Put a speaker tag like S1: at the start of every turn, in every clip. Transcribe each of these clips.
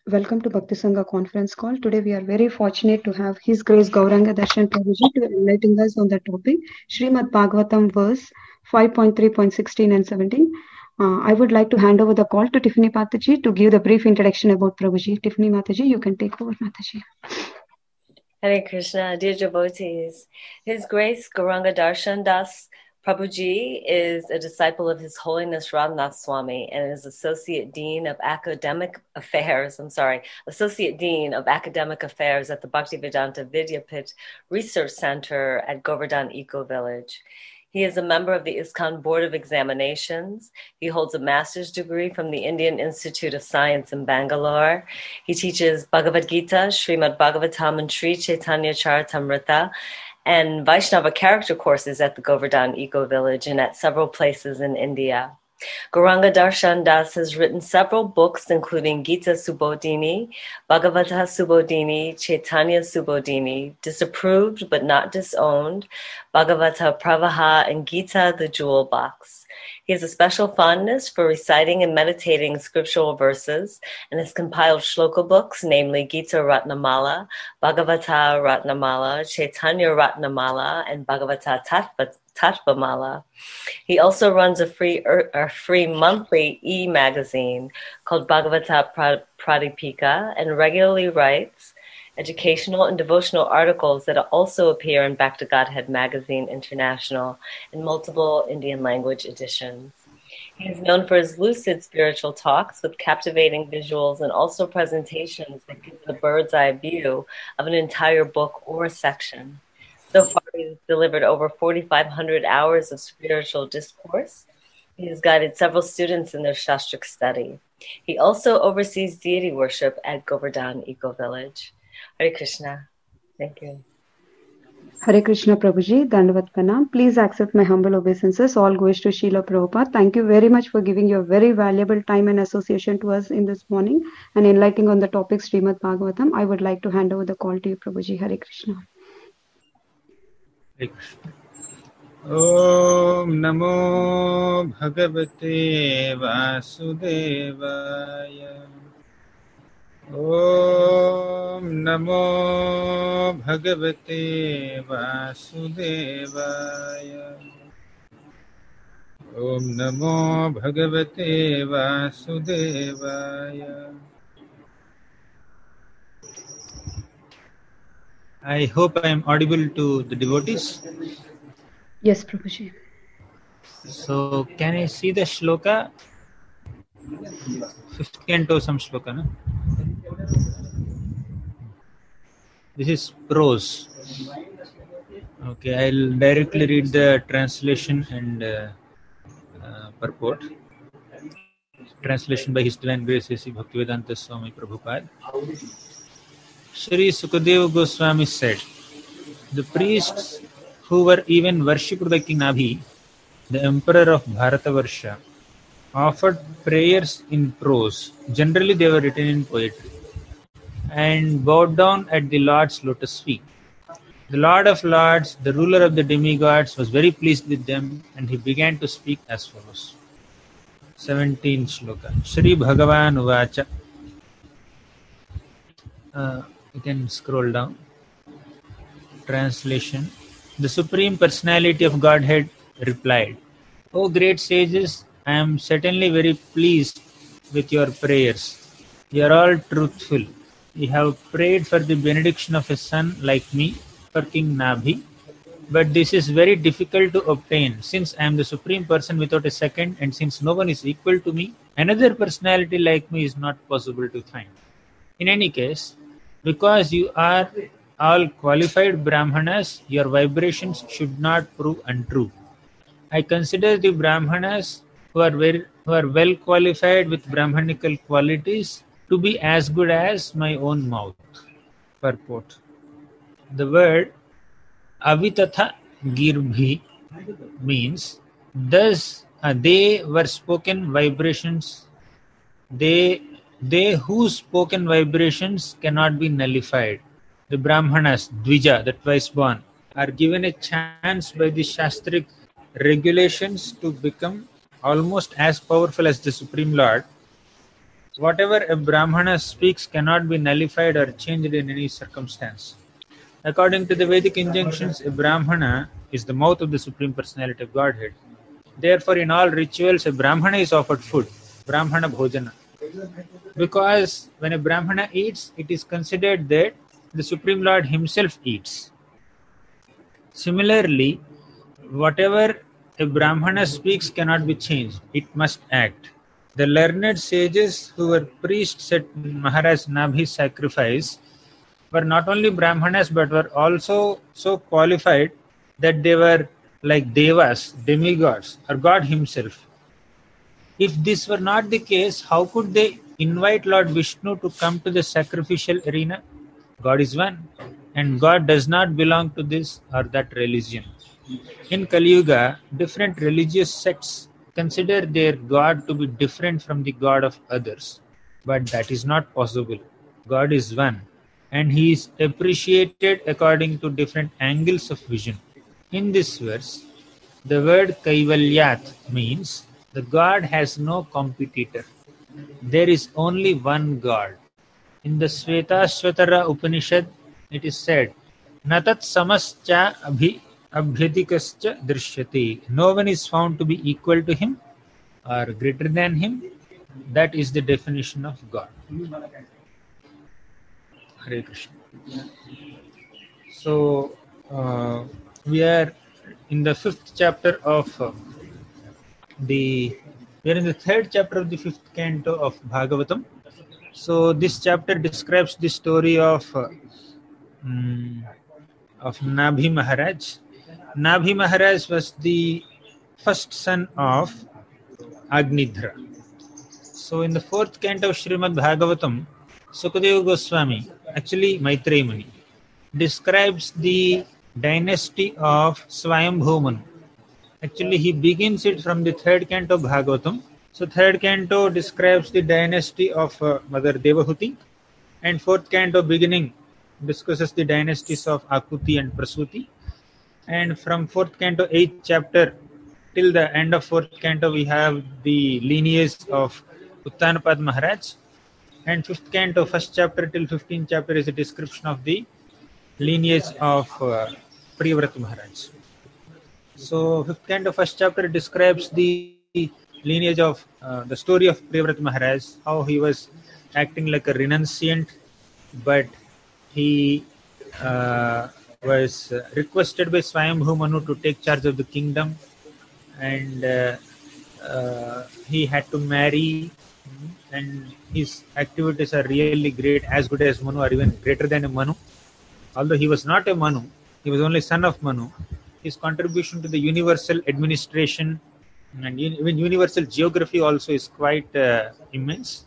S1: Welcome to Bhakti Sangha conference call. Today we are very fortunate to have His Grace Gauranga Darshan Prabhuji to enlighten us on the topic Srimad Bhagavatam verse 5.3.16 and 17. I would like to hand over the call to Tiffany Mataji to give the brief introduction about Prabhuji. Tiffany Mataji, you can take over, Mataji.
S2: Hare Krishna, dear devotees. His Grace Gauranga Darshan Das Prabhuji is a disciple of His Holiness Ramnath Swami and is Associate Dean of Academic Affairs at the Bhaktivedanta Vidyapit Research Center at Govardhan Eco Village. He is a member of the ISKCON Board of Examinations. He holds a master's degree from the Indian Institute of Science in Bangalore. He teaches Bhagavad Gita, Srimad Bhagavatam, and Sri Chaitanya Charitamrita, and Vaishnava character courses at the Govardhan Eco Village and at several places in India. Gauranga Darshan Das has written several books, including Gita Subodhini, Bhagavata Subodhini, Chaitanya Subodhini, Disapproved but Not Disowned, Bhagavata Pravaha, and Gita the Jewel Box. He has a special fondness for reciting and meditating scriptural verses and has compiled shloka books, namely Gita Ratnamala, Bhagavata Ratnamala, Chaitanya Ratnamala, and Bhagavata Tattvamala. He also runs a free monthly e-magazine called Bhagavata Pradipika and regularly writes educational and devotional articles that also appear in Back to Godhead Magazine International in multiple Indian language editions. He is known for his lucid spiritual talks with captivating visuals and also presentations that give the bird's eye view of an entire book or section. So far, he has delivered over 4,500 hours of spiritual discourse. He has guided several students in their Shastric study. He also oversees deity worship at Govardhan Eco Village. Hare Krishna. Thank you.
S1: Hare Krishna Prabhuji, Dandavat Pranam. Please accept my humble obeisances. All goes to Srila Prabhupada. Thank you very much for giving your very valuable time and association to us in this morning and enlightening on the topic Srimad Bhagavatam. I would like to hand over the call to you, Prabhuji. Hare Krishna.
S3: Om Namo Bhagavate Vasudevaya. Om Namo Bhagavate Vasudevaya. Om Namo Bhagavate Vasudevaya. I hope I am audible to the devotees.
S1: Yes, Prabhuji.
S3: So, can I see the shloka? 5th canto, some shloka, no? This is prose. Okay, I'll directly read the translation and purport. Translation by His Divine Grace A.C. Bhaktivedanta Swami Prabhupada. Shri Sukadeva Goswami said, the priests who were even worshipped by King Nabhi, the emperor of Bharatavarsha, offered prayers in prose. Generally, they were written in poetry, and bowed down at the Lord's lotus feet. The Lord of Lords, the ruler of the demigods, was very pleased with them, and he began to speak as follows. 17th shloka. Shri Bhagavan Uvacha. You can scroll down. Translation. The Supreme Personality of Godhead replied, O great sages, I am certainly very pleased with your prayers. You are all truthful. You have prayed for the benediction of a son like me, for King Nabhi, but this is very difficult to obtain, since I am the Supreme Person without a second, and since no one is equal to me, another personality like me is not possible to find. In any case, because you are all qualified Brahmanas, your vibrations should not prove untrue. I consider the Brahmanas who are well qualified with Brahmanical qualities to be as good as my own mouth. Purport. The word Avitatha Girbhi means, thus they were spoken vibrations, they whose spoken vibrations cannot be nullified. The Brahmanas, Dvija, the twice born, are given a chance by the Shastric regulations to become almost as powerful as the Supreme Lord. whatever a Brahmana speaks cannot be nullified or changed in any circumstance. According to the Vedic injunctions, a Brahmana is the mouth of the Supreme Personality of Godhead. Therefore, in all rituals, a Brahmana is offered food, Brahmana Bhojana. Because when a Brahmana eats, it is considered that the Supreme Lord himself eats. Similarly, whatever a Brahmana speaks cannot be changed. It must act. The learned sages who were priests at Maharaj Nabhi's sacrifice were not only Brahmanas but were also so qualified that they were like devas, demigods, or God himself. If this were not the case, how could they invite Lord Vishnu to come to the sacrificial arena? God is one, and God does not belong to this or that religion. In Kali Yuga, different religious sects consider their God to be different from the God of others. But that is not possible. God is one, and he is appreciated according to different angles of vision. In this verse, the word Kaivalyat means the God has no competitor. There is only one God. In the Svetasvatara Upanishad, it is said, Natat samascha abhyadikascha drishyati. No one is found to be equal to him or greater than him. That is the definition of God. Hare Krishna. So, we are in the fifth chapter of we are in the third chapter of the fifth canto of Bhagavatam. So this chapter describes the story of Nabhi Maharaj. Nabhi Maharaj was the first son of Agnidhra. So in the fourth canto of Srimad Bhagavatam, Sukadeva Goswami, actually Maitreya Muni, describes the dynasty of Swayambhu Manu. Actually, he begins it from the third canto of Bhagavatam. So third canto describes the dynasty of Mother Devahuti, and fourth canto beginning discusses the dynasties of Akuti and Prasuti. And from fourth canto, 8th chapter till the end of fourth canto, we have the lineage of Uttanapad Maharaj. And fifth canto, first chapter till 15th chapter is a description of the lineage of Priyavrata Maharaj. So fifth canto, first chapter describes the lineage of the story of Priyavrata Maharaj, how he was acting like a renunciant, but he was requested by Swayambhu Manu to take charge of the kingdom, and he had to marry, and his activities are really great, as good as Manu or even greater than a Manu. Although he was not a Manu, he was only son of Manu. His contribution to the universal administration and even universal geography also is quite immense.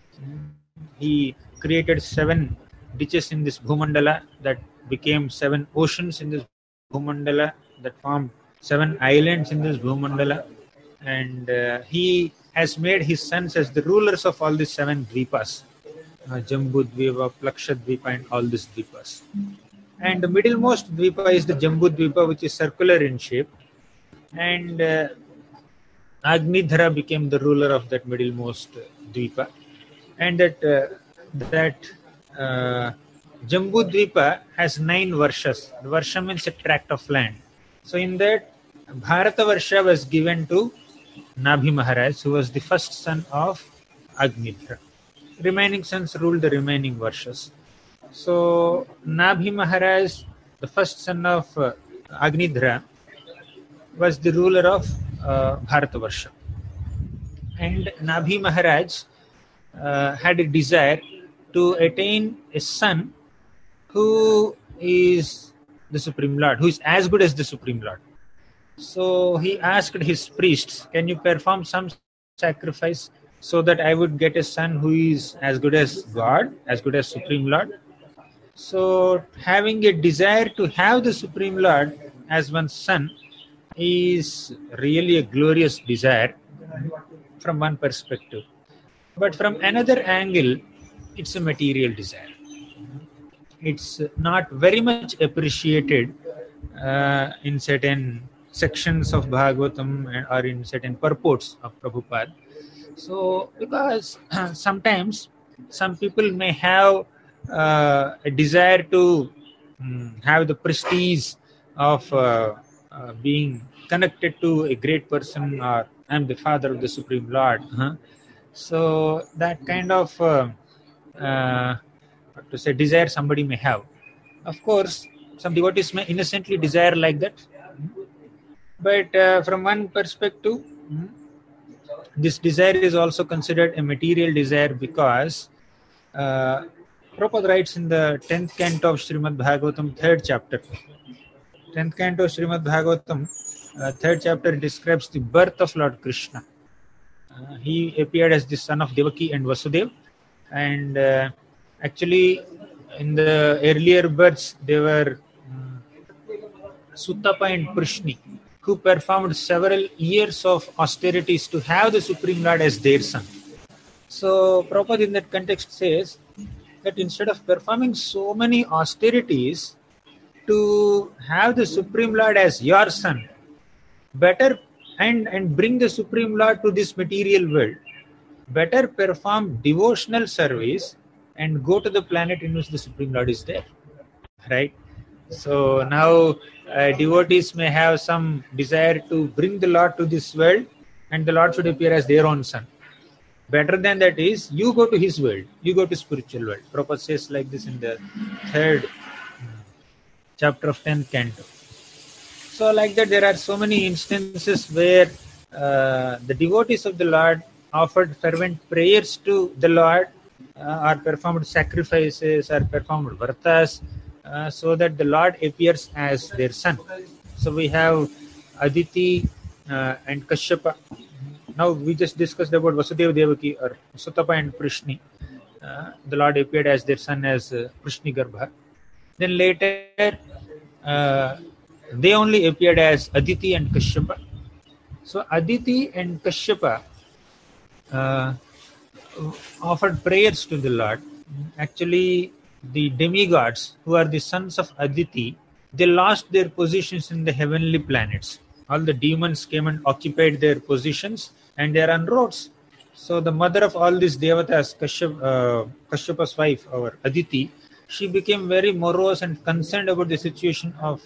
S3: He created 7 ditches in this Bhumandala that became 7 oceans in this Bhumandala that formed 7 islands in this Bhumandala, and he has made his sons as the rulers of all these 7 dvipas, Jambudvipa, Plakshadvipa, and all these dvipas. And the middlemost dvipa is the Jambudvipa, which is circular in shape, and Agnidhara became the ruler of that middlemost dvipa, and that Jambudvipa has 9 varshas. The varsha means a tract of land. So in that, Bharata Varsha was given to Nabhi Maharaj, who was the first son of Agnidhara. Remaining sons ruled the remaining varshas. So Nabhi Maharaj, the first son of Agnidhara, was the ruler of Bharatavarsha. And Nabhi Maharaj had a desire to attain a son who is the Supreme Lord, who is as good as the Supreme Lord. So he asked his priests, can you perform some sacrifice so that I would get a son who is as good as God, as good as Supreme Lord? So having a desire to have the Supreme Lord as one's son is really a glorious desire from one perspective. But from another angle, it's a material desire. It's not very much appreciated in certain sections of Bhagavatam or in certain purports of Prabhupada. So, because sometimes some people may have a desire to have the prestige of being connected to a great person, or I'm the father of the Supreme Lord. So that kind of what to say, desire somebody may have. Of course, some devotees may innocently desire like that, but from one perspective, this desire is also considered a material desire, because Prabhupada writes in the 10th canto of Srimad Bhagavatam, 3rd chapter. 10th canto of Srimad Bhagavatam, 3rd chapter describes the birth of Lord Krishna. He appeared as the son of Devaki and Vasudev, and actually in the earlier births they were Suttapa and Prishni, who performed several years of austerities to have the Supreme Lord as their son. So Prabhupada in that context says that instead of performing so many austerities to have the Supreme Lord as your son, better and bring the Supreme Lord to this material world, better perform devotional service and go to the planet in which the Supreme Lord is there. Right? So now devotees may have some desire to bring the Lord to this world, and the Lord should appear as their own son. Better than that is, you go to his world, you go to spiritual world. Prabhupada says like this in the 3rd chapter of 10th canto. So like that, there are so many instances where the devotees of the Lord offered fervent prayers to the Lord, or performed sacrifices, or performed vartas, so that the Lord appears as their son. So we have Aditi and Kashyapa. Now we just discussed about Vasudeva Devaki, or Suttapa and Prishni. The Lord appeared as their son as Prishni Garbha. Then later they only appeared as Aditi and Kashyapa. So Aditi and Kashyapa offered prayers to the Lord. Actually, the demigods, who are the sons of Aditi, they lost their positions in the heavenly planets. All the demons came and occupied their positions, and they are on roads. So the mother of all these devatas, Kashyapa's wife, or Aditi, she became very morose and concerned about the situation of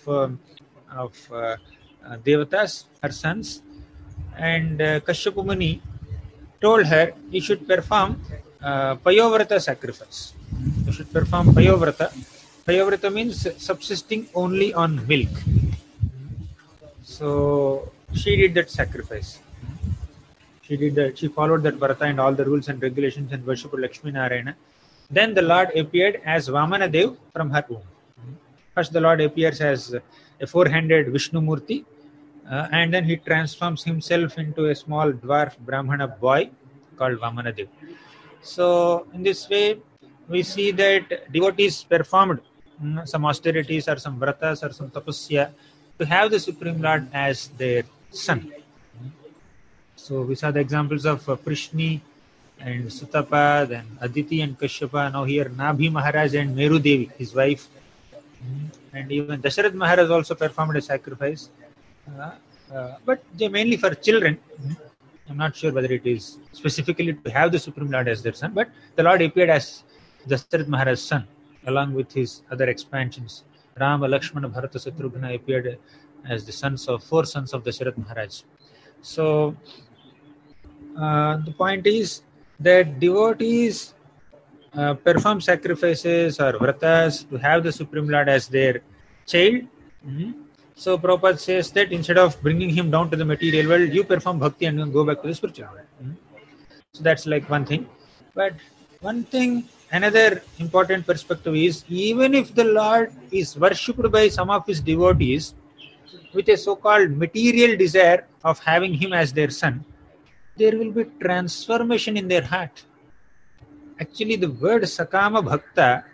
S3: devatas, her sons. And Kashyapa Muni told her he should perform Payovrata sacrifice. You should perform Payovrata. Payovrata means subsisting only on milk. So she did that sacrifice. She followed that Vrata and all the rules and regulations and worshipped Lakshmi Narayana. Then the Lord appeared as Vamana Dev from her womb. First the Lord appears as a four-handed Vishnu Murti, and then he transforms himself into a small dwarf Brahmana boy called Vamana Dev. So in this way, we see that devotees performed some austerities or some vratas or some tapasya to have the Supreme Lord as their son. So we saw the examples of Prishni and Suttapa, then Aditi and Kashyapa. Now here Nabhi Maharaj and Meru Devi, his wife, and even Dasharath Maharaj also performed a sacrifice, but they mainly for children. I'm not sure whether it is specifically to have the Supreme Lord as their son, but the Lord appeared as Dasharath Maharaj's son, along with his other expansions. Rama, Lakshmana, Bharata, Shatrugna appeared as the four sons of Dasharath Maharaj. So the point is that devotees perform sacrifices or vratas to have the Supreme Lord as their child. So Prabhupada says that instead of bringing him down to the material world, you perform bhakti and go back to the spiritual world. So that's like one thing. But another important perspective is, even if the Lord is worshipped by some of his devotees with a so-called material desire of having him as their son, there will be transformation in their heart. Actually, the word Sakama Bhakta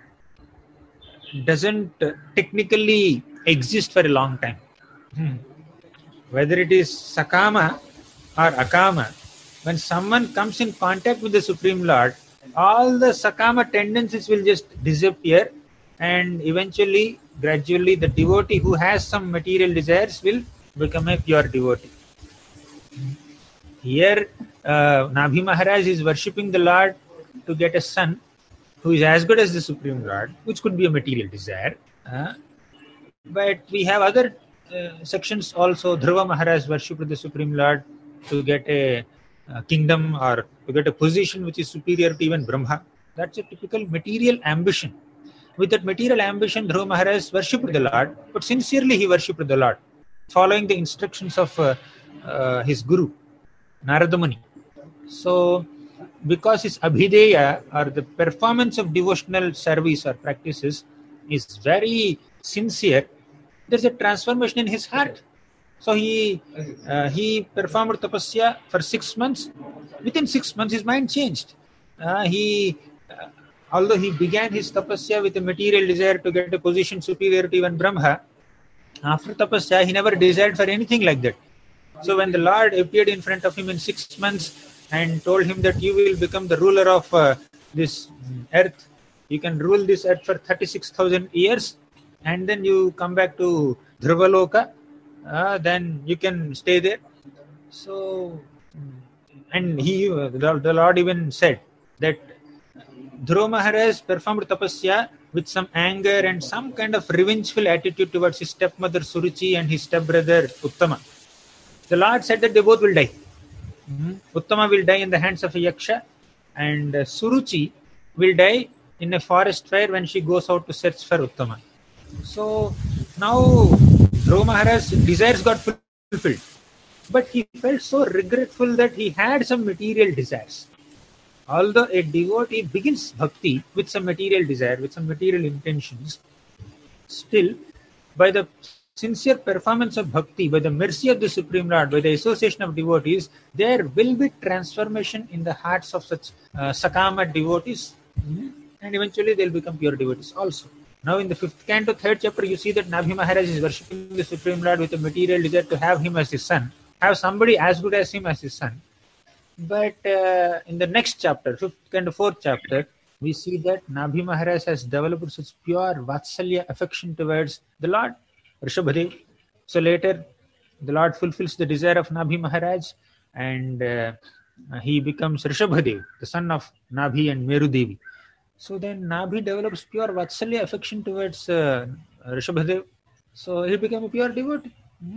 S3: doesn't technically exist for a long time. Whether it is Sakama or Akama, when someone comes in contact with the Supreme Lord, all the Sakama tendencies will just disappear, and eventually, gradually, the devotee who has some material desires will become a pure devotee. Here, Nabhi Maharaj is worshipping the Lord to get a son who is as good as the Supreme Lord, which could be a material desire. But we have other sections also. Dhruva Maharaj worshipped the Supreme Lord to get a kingdom or to get a position which is superior to even Brahma. That's a typical material ambition. With that material ambition, Dhruva Maharaj worshipped the Lord, but sincerely he worshipped the Lord, following the instructions of his guru, Narada Muni. So, because his abhideya or the performance of devotional service or practices is very sincere, there's a transformation in his heart. So he performed tapasya for 6 months. Within 6 months, his mind changed. Although he began his tapasya with a material desire to get a position superior to even Brahma, after tapasya, he never desired for anything like that. So when the Lord appeared in front of him in 6 months and told him that you will become the ruler of this earth, you can rule this earth for 36,000 years, and then you come back to Dhruvaloka, then you can stay there. So, and the Lord even said that Dhruva Maharaj performed tapasya with some anger and some kind of revengeful attitude towards his stepmother Suruchi and his stepbrother Uttama. The Lord said that they both will die. Uttama will die in the hands of a yaksha, and Suruchi will die in a forest fire when she goes out to search for Uttama. So now Dhruva Maharaj's desires got fulfilled, but he felt so regretful that he had some material desires. Although a devotee begins bhakti with some material desire, with some material intentions, still by the sincere performance of bhakti, by the mercy of the Supreme Lord, by the association of devotees, there will be transformation in the hearts of such sakama devotees, and eventually they'll become pure devotees also. Now in the 5th canto, 3rd chapter, you see that Nabhi Maharaj is worshipping the Supreme Lord with a material desire to have him as his son, have somebody as good as him as his son. But in the next chapter, 5th canto, 4th chapter, we see that Nabhi Maharaj has developed such pure Vatsalya affection towards the Lord, Rishabhadev. So later, the Lord fulfills the desire of Nabhi Maharaj, and he becomes Rishabhadev, the son of Nabhi and Meru Devi. So then Nabhi develops pure Vatsalya affection towards Rishabhadev. So he became a pure devotee.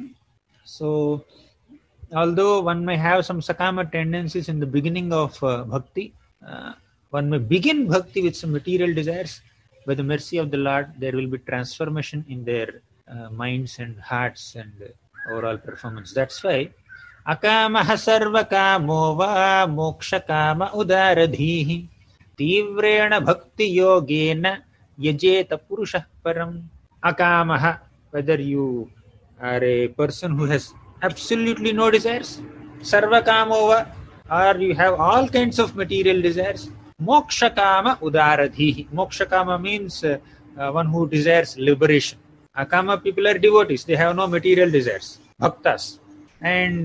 S3: So although one may have some sakama tendencies in the beginning of bhakti, one may begin bhakti with some material desires. By the mercy of the Lord, there will be transformation in their minds and hearts and overall performance. That's why akamaha sarva kamo va moksha kama udaradhihi tivrena bhakti yogena yajeta purusha param. Akamaha, whether you are a person who has absolutely no desires, sarva kamova, or you have all kinds of material desires, moksha kama udaradhihi. Moksha kama means one who desires liberation. Akama people are devotees, they have no material desires, bhaktas. And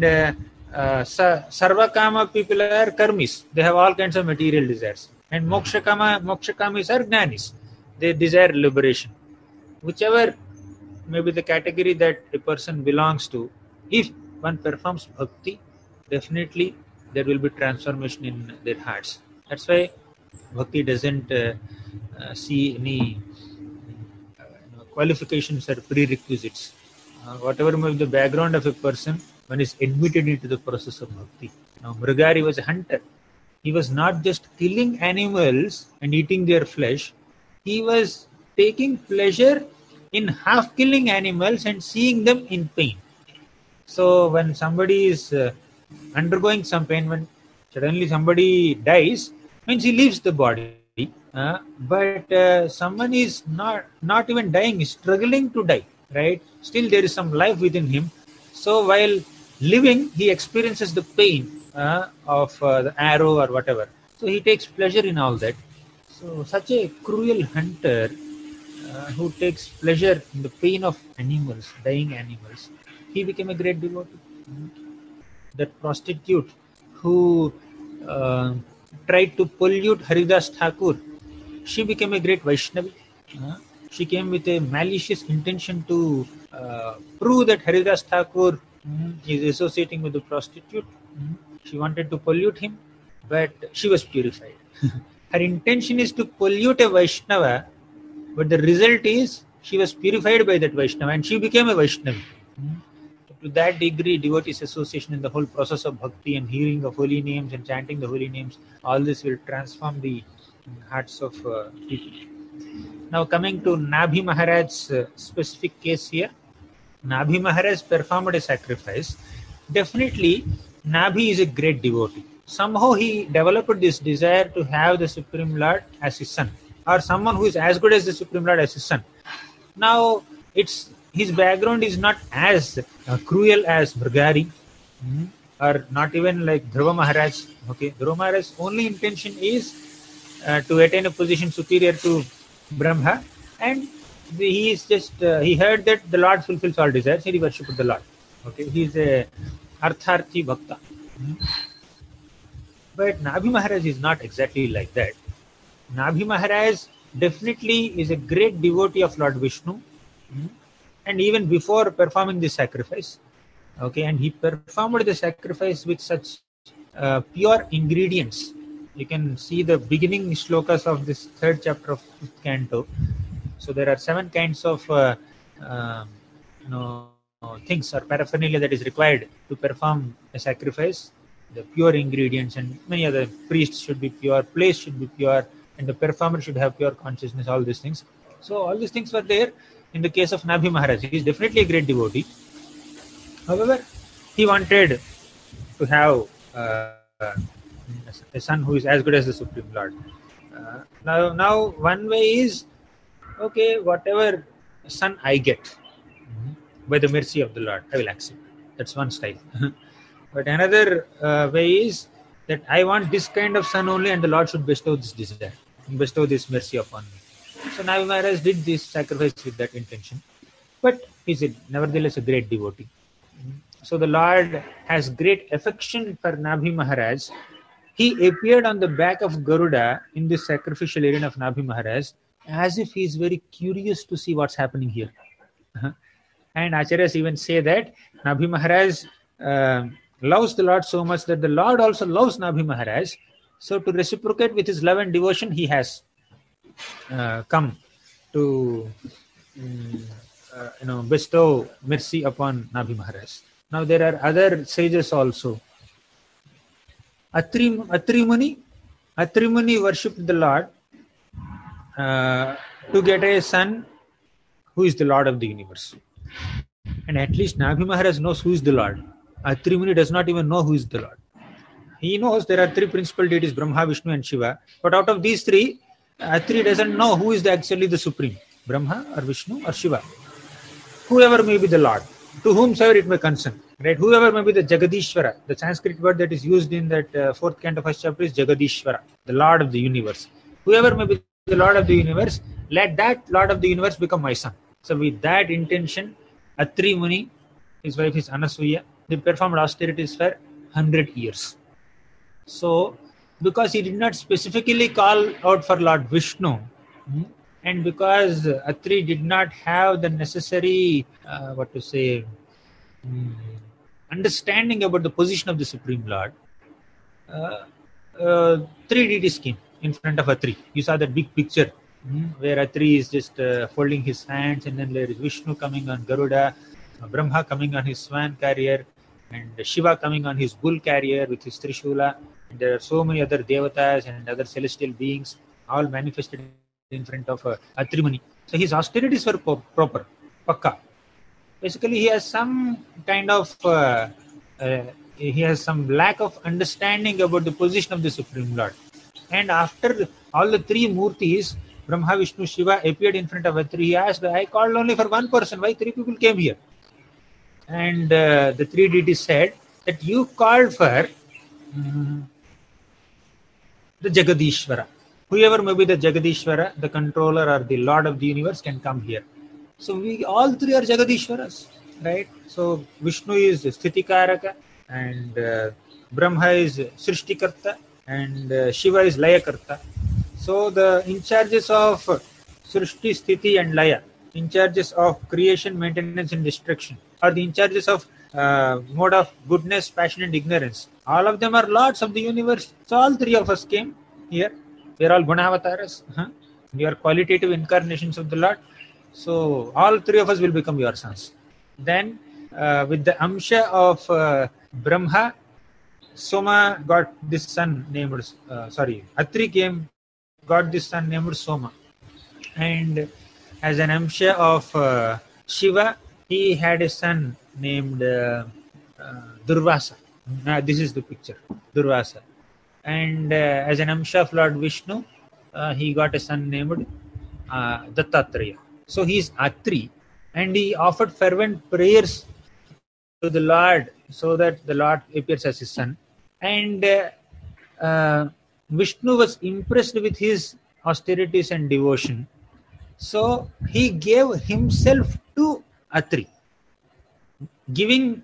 S3: sarva kama people are karmis, they have all kinds of material desires. And moksha kamis are jnanis, they desire liberation. Whichever may be the category that a person belongs to, if one performs bhakti, definitely there will be transformation in their hearts. That's why bhakti doesn't see any qualifications or prerequisites. Whatever may be the background of a person, one is admitted into the process of bhakti. Now, Mrigari was a hunter. He was not just killing animals and eating their flesh. He was taking pleasure in half killing animals and seeing them in pain. So when somebody is undergoing some pain, when suddenly somebody dies, means he leaves the body. But someone is not even dying, is struggling to die, right? Still there is some life within him. So while living, he experiences the pain of the arrow or whatever. So he takes pleasure in all that. So such a cruel hunter who takes pleasure in the pain of animals, dying animals, he became a great devotee. That prostitute who tried to pollute Haridas Thakur, she became a great Vaishnavi. She came with a malicious intention to prove that Haridas Thakur is associating with the prostitute. She wanted to pollute him, but she was purified. Her intention is to pollute a Vaishnava, but the result is she was purified by that Vaishnava and she became a Vaishnavi. To that degree, devotees' association in the whole process of bhakti and hearing of holy names and chanting the holy names, all this will transform the hearts of people. Now coming to Nabhi Maharaj's specific case here. Nabhi Maharaj performed a sacrifice. Definitely, Nabhi is a great devotee. Somehow he developed this desire to have the Supreme Lord as his son, or someone who is as good as the Supreme Lord as his son. Now, his background is not as cruel as Bhragari, or not even like Dhruva Maharaj. Okay, Dhruva Maharaj's only intention is to attain a position superior to Brahma, and he is just he heard that the Lord fulfills all desires, and he worshipped the Lord. Okay, he is a Artharthi Bhakta. But Nabhi Maharaj is not exactly like that. Nabhi Maharaj definitely is a great devotee of Lord Vishnu, and even before performing the sacrifice, okay, and he performed the sacrifice with such pure ingredients. You can see the beginning shlokas of this third chapter of 5th canto. So there are 7 kinds of things or paraphernalia that is required to perform a sacrifice. The pure ingredients and many other. Priests should be pure, place should be pure, and the performer should have pure consciousness, all these things. So all these things were there in the case of Nabhi Maharaj. He is definitely a great devotee. However, he wanted to have a son who is as good as the Supreme Lord. Now one way is, okay, whatever son I get by the mercy of the Lord, I will accept. That's one style. But another way is that I want this kind of son only, and the Lord should bestow this desire, bestow this mercy upon me. So Nabhi Maharaj did this sacrifice with that intention, but he is nevertheless a great devotee. So the Lord has great affection for Nabhi Maharaj. He appeared on the back of Garuda in this sacrificial arena of Nabhi Maharaj as if he is very curious to see what's happening here. And Acharyas even say that Nabhi Maharaj loves the Lord so much that the Lord also loves Nabhi Maharaj. So to reciprocate with his love and devotion, he has come to bestow mercy upon Nabhi Maharaj. Now there are other sages also. Atri Muni worshipped the Lord to get a son who is the Lord of the universe. And at least Nabhi Maharaj knows who is the Lord. Atri Muni does not even know who is the Lord. He knows there are 3 principal deities, Brahma, Vishnu and Shiva. But out of these 3, Atri doesn't know who is actually the Supreme, Brahma or Vishnu or Shiva. Whoever may be the Lord, to whomsoever it may concern. Right? Whoever may be the Jagadishvara, the Sanskrit word that is used in that 4th canto 1st chapter is Jagadishvara, the Lord of the universe. Whoever may be the Lord of the universe, let that Lord of the universe become my son. So with that intention, Atri Muni, his wife is Anasuya, they performed austerities for 100 years. So, because he did not specifically call out for Lord Vishnu, and because Atri did not have the necessary, understanding about the position of the Supreme Lord, 3 deities came in front of Atri. You saw that big picture where Atri is just folding his hands, and then there is Vishnu coming on Garuda, Brahma coming on his swan carrier, and Shiva coming on his bull carrier with his Trishula. And there are so many other devatas and other celestial beings all manifested in front of Atri Muni. So his austerities were proper, pakka. Basically, he has some kind of he has some lack of understanding about the position of the Supreme Lord. And after all the 3 Murtis, Brahma, Vishnu, Shiva appeared in front of Atri, he asked, I called only for one person, why 3 people came here? And the 3 deities said that you called for the Jagadishvara. Whoever may be the Jagadishvara, the controller or the Lord of the universe can come here. So we all 3 are Jagadishvaras, right? So Vishnu is Sthitikaraka, and Brahma is Srishtikarta, and Shiva is Layakarta. So the in charges of Srishti, Sthiti and Laya, in charges of creation, maintenance and destruction, or the in charges of mode of goodness, passion, and ignorance. All of them are lords of the universe. So all three of us came here. We are all Gunavataras. We are qualitative incarnations of the Lord. So all three of us will become your sons. Then with the Amsha of Brahma, Soma got this son named, Atri came, got this son named Soma. And as an Amsha of Shiva, he had a son named Durvasa. This is the picture, Durvasa. And as an Amsha of Lord Vishnu, he got a son named Dattatreya. So he is Atri, and he offered fervent prayers to the Lord so that the Lord appears as his son. And Vishnu was impressed with his austerities and devotion. So he gave himself to Atri. Giving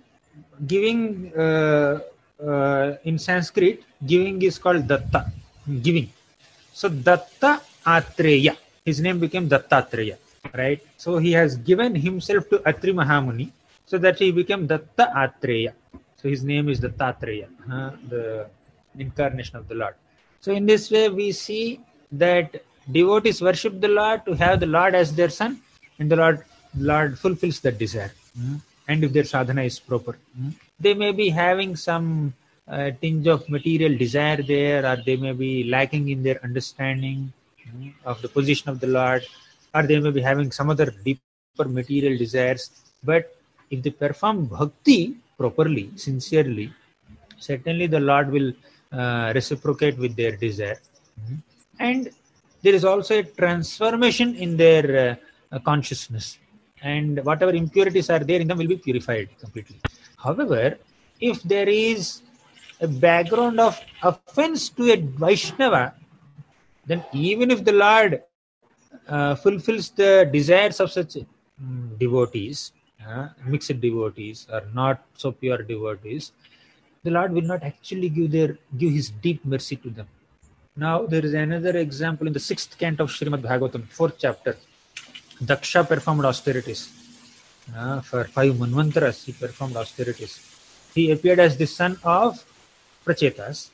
S3: in Sanskrit, giving is called Datta. Giving. So Datta Atreya. His name became Dattatreya. Right? So he has given himself to Atri Mahamuni so that he became Datta Atreya. So his name is Dattatreya, the incarnation of the Lord. So in this way we see that devotees worship the Lord to have the Lord as their son, and the Lord fulfills that desire. And if their sadhana is proper, they may be having some tinge of material desire there, or they may be lacking in their understanding of the position of the Lord, or they may be having some other deeper material desires. But if they perform bhakti properly, sincerely, certainly the Lord will reciprocate with their desire. And there is also a transformation in their consciousness, and whatever impurities are there in them will be purified completely. However, if there is a background of offense to a Vaishnava, then even if the Lord fulfills the desires of such devotees, mixed devotees or not so pure devotees, the Lord will not actually give his deep mercy to them. Now there is another example in the 6th canto of Srimad Bhagavatam, 4th chapter. Daksha performed austerities. For 5 manvantras he performed austerities. He appeared as the son of Prachetas,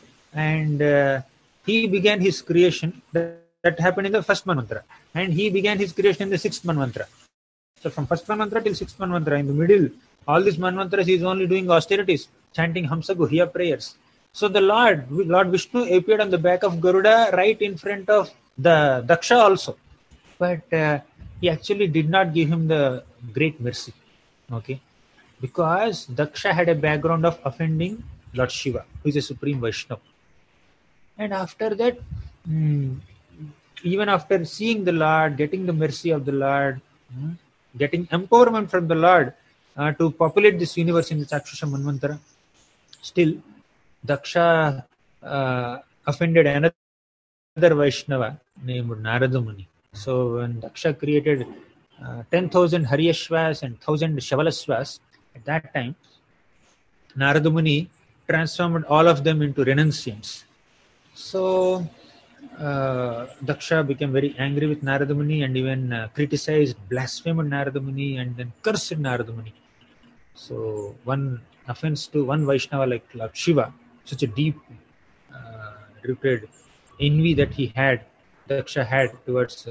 S3: and he began his creation. That happened in the 1st manvantara, and he began his creation in the 6th manvantara. So from 1st manvantara till 6th manvantara, in the middle, all these manvantras he is only doing austerities, chanting Hamsa Guhya prayers. So the Lord Vishnu appeared on the back of Garuda right in front of the Daksha also. But he actually did not give him the great mercy. Okay? Because Daksha had a background of offending Lord Shiva, who is a supreme Vaishnava. And after that, even after seeing the Lord, getting the mercy of the Lord, getting empowerment from the Lord to populate this universe in the Chakshusha Manvantara, still Daksha offended another Vaishnava named Narada Muni. So when Daksha created 10,000 Haryashvas and 1,000 Shavalasvas, at that time, Narada Muni transformed all of them into renunciants. So Daksha became very angry with Narada Muni and even criticized, blasphemed Narada Muni and then cursed Narada Muni. So one offense to one Vaishnava like Lord Shiva, such a deep rooted envy that Daksha had towards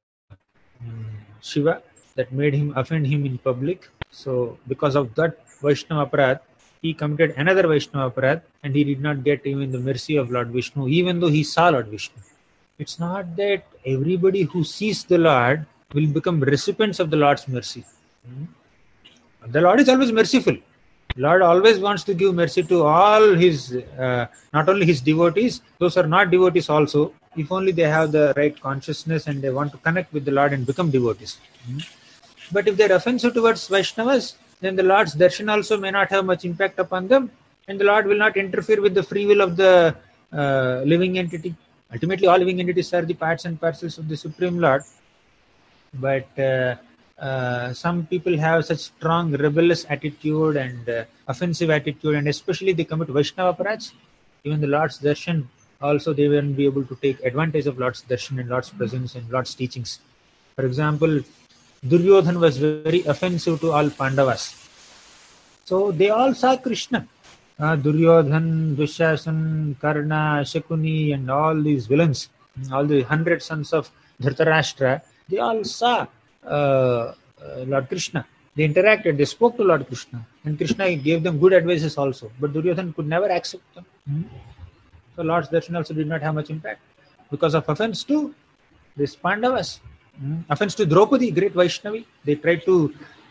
S3: Shiva, that made him offend him in public. So because of that Vaishnava aparadh, he committed another Vaishnava aparadh, and he did not get even the mercy of Lord Vishnu, even though he saw Lord Vishnu. It's not that everybody who sees the Lord will become recipients of the Lord's mercy. The Lord is always merciful. Lord always wants to give mercy to all his, not only his devotees, those who are not devotees also, if only they have the right consciousness and they want to connect with the Lord and become devotees. But if they are offensive towards Vaishnavas, then the Lord's darshan also may not have much impact upon them, and the Lord will not interfere with the free will of the living entity. Ultimately, all living entities are the parts and parcels of the Supreme Lord. But some people have such strong rebellious attitude and offensive attitude, and especially they commit Vaishnava aparadhs. Even the Lord's darshan, also they won't be able to take advantage of Lord's darshan and Lord's presence and Lord's teachings. For example, Duryodhan was very offensive to all Pandavas. So they all saw Krishna. Duryodhan, Dushasan, Karna, Shakuni, and all these villains, all the 100 sons of Dhritarashtra, they all saw Lord Krishna. They interacted, they spoke to Lord Krishna, and Krishna gave them good advices also. But Duryodhan could never accept them. So Lord's darshan also did not have much impact because of offense to this Pandavas. Offense to Draupadi, great Vaishnavi. They tried to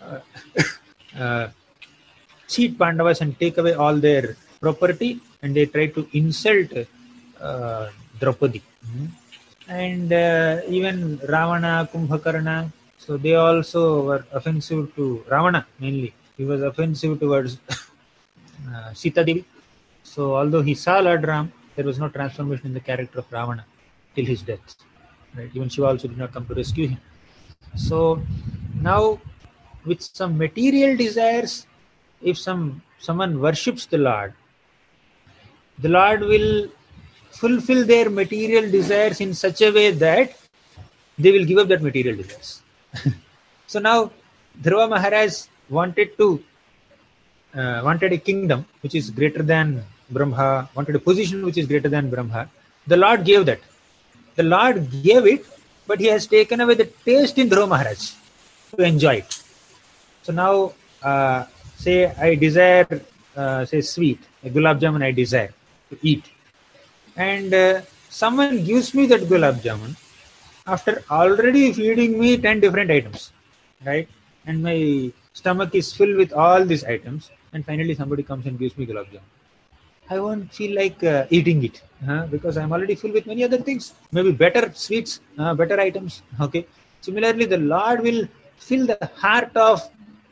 S3: cheat Pandavas and take away all their property, and they tried to insult Draupadi. And even Ravana, Kumbhakarna, so they also were offensive to Ravana mainly. He was offensive towards Sita Devi. So although he saw Lord Ram, there was no transformation in the character of Ravana till his death. Right? Even Shiva also did not come to rescue him. So now, with some material desires, if someone worships the Lord will fulfill their material desires in such a way that they will give up that material desires. So now Dhruva Maharaj wanted a kingdom which is greater than Brahma, wanted a position which is greater than Brahma. The Lord gave that. The Lord gave it, but he has taken away the taste in Dhruva Maharaj to enjoy it. So now, say I desire, say sweet, a gulab jamun I desire to eat. And someone gives me that gulab jamun after already feeding me 10 different items, right? And my stomach is filled with all these items, and finally somebody comes and gives me gulab jamun. I won't feel like eating it because I'm already filled with many other things, maybe better sweets, better items. Okay. Similarly, the Lord will fill the heart of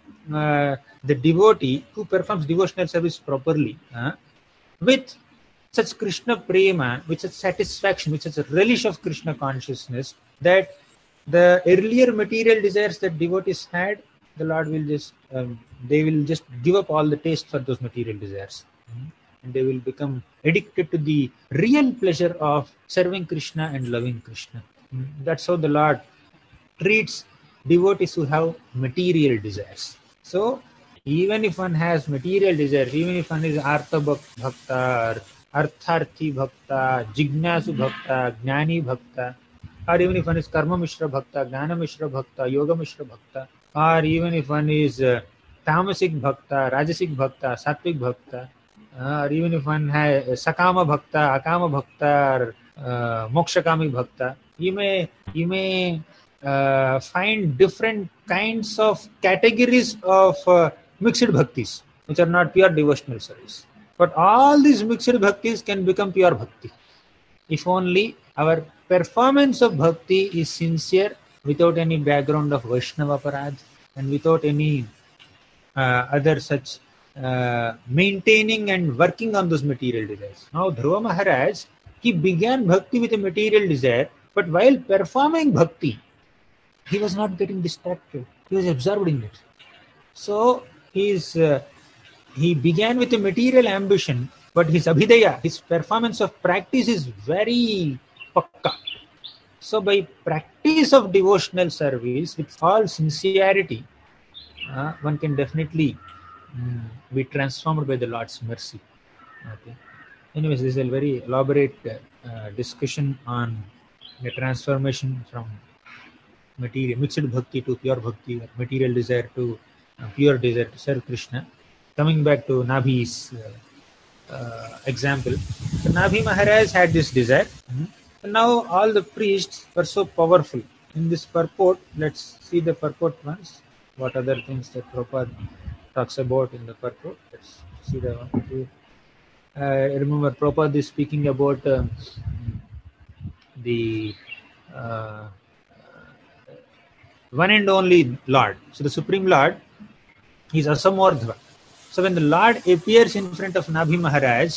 S3: the devotee who performs devotional service properly with such Krishna prema, with such satisfaction, with such a relish of Krishna consciousness, that the earlier material desires that devotees had, the Lord will just, they will just give up all the taste for those material desires. And they will become addicted to the real pleasure of serving Krishna and loving Krishna. That's how the Lord treats devotees who have material desires. So, even if one has material desires, even if one is Artha Bhakta, Artharthi Bhakta, Jignasu Bhakta, Jnani Bhakta, or even if one is Karma Mishra Bhakta, Jnana Mishra Bhakta, Yoga Mishra Bhakta, or even if one is Tamasic Bhakta, Rajasic Bhakta, Sattvic Bhakta, or even if one has Sakama Bhakta, Akama Bhakta, or Mokshakami Bhakta, you may find different kinds of categories of mixed bhaktis, which are not pure devotional service. But all these mixed bhaktis can become pure bhakti if only our performance of bhakti is sincere, without any background of Vaishnava Parad and without any other such maintaining and working on those material desires. Now Dhruva Maharaj, he began bhakti with a material desire, but while performing bhakti, he was not getting distracted. He was absorbed in it. So he began with a material ambition, but his abhidaya, his performance of practice is very pakka. So by practice of devotional service with all sincerity, one can definitely be transformed by the Lord's mercy. Okay. Anyways, this is a very elaborate discussion on the transformation from material, mixed bhakti to pure bhakti, or material desire to pure desire to serve Krishna. Coming back to Nabhi's example, so Nabhi Maharaj had this desire. Now all the priests were so powerful. In this purport, let's see the purport once. What other things that Prabhupada talks about in the purport? Let's see the one. Remember, Prabhupada is speaking about the one and only Lord. So the Supreme Lord is Asamordhva. So when the Lord appears in front of Nabhi Maharaj,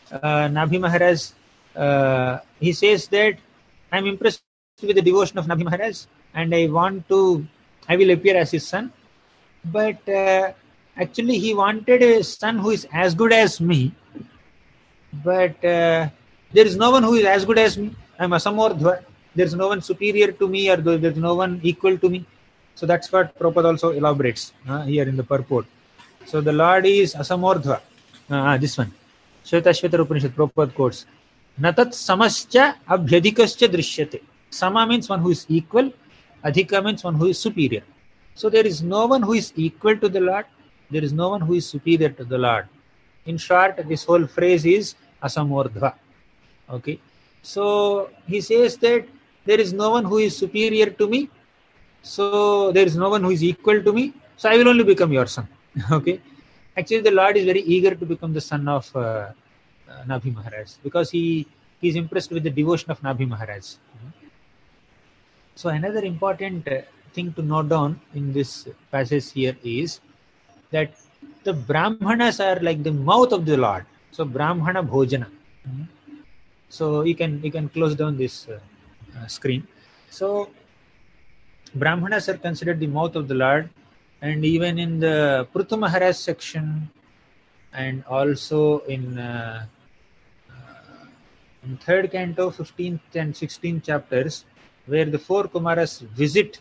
S3: he says that I'm impressed with the devotion of Nabhi Maharaj and I will appear as his son. But actually he wanted a son who is as good as me. But there is no one who is as good as me. I'm Asamordhva. There is no one superior to me, or there is no one equal to me. So that's what Prabhupada also elaborates here in the purport. So the Lord is Asamordhva. This one. Shvetashvatara Upanishad, Prabhupada quotes. Natat samascha abhyadikascha drishyate. Sama means one who is equal. Adhika means one who is superior. So there is no one who is equal to the Lord. There is no one who is superior to the Lord. In short, this whole phrase is Asamordhva. Okay. So he says that there is no one who is superior to me. So there is no one who is equal to me. So I will only become your son. Okay. Actually, the Lord is very eager to become the son of Nabhi Maharaj, because he is impressed with the devotion of Nabhi Maharaj. So another important thing to note down in this passage here is that the Brahmanas are like the mouth of the Lord. So Brahmana Bhojana. So you can close down this screen. So Brahmanas are considered the mouth of the Lord, and even in the Prithu Maharaj section, and also in third canto, 15th and 16th chapters, where the four Kumaras visit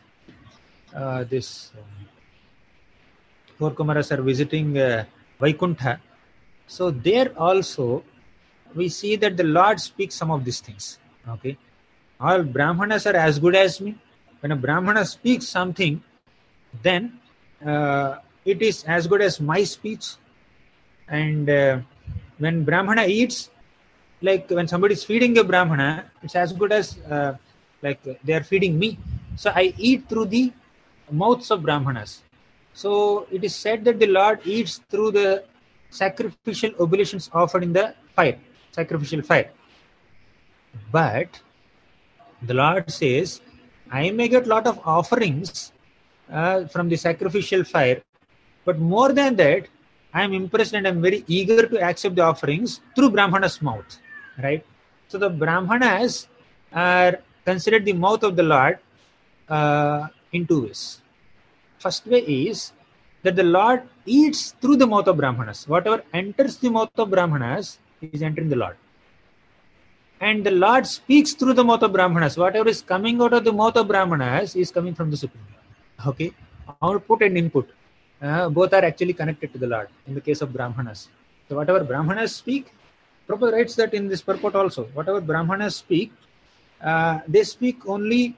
S3: four Kumaras are visiting Vaikuntha. So there also we see that the Lord speaks some of these things. Okay, all Brahmanas are as good as me. When a Brahmana speaks something, then it is as good as my speech. And when Brahmana eats, like when somebody is feeding a Brahmana, it's as good as like they are feeding me. So I eat through the mouths of Brahmanas. So it is said that the Lord eats through the sacrificial oblations offered in the fire, sacrificial fire. But the Lord says, I may get a lot of offerings from the sacrificial fire, but more than that, I am impressed and I am very eager to accept the offerings through Brahmana's mouth. Right? So the Brahmanas are considered the mouth of the Lord in two ways. First way is that the Lord eats through the mouth of Brahmanas. Whatever enters the mouth of Brahmanas is entering the Lord. And the Lord speaks through the mouth of Brahmanas. Whatever is coming out of the mouth of Brahmanas is coming from the Supreme Lord. Okay? Output and input. Both are actually connected to the Lord in the case of Brahmanas. So whatever Brahmanas speak, Prabhupada writes that in this purport also. Whatever Brahmanas speak, they speak only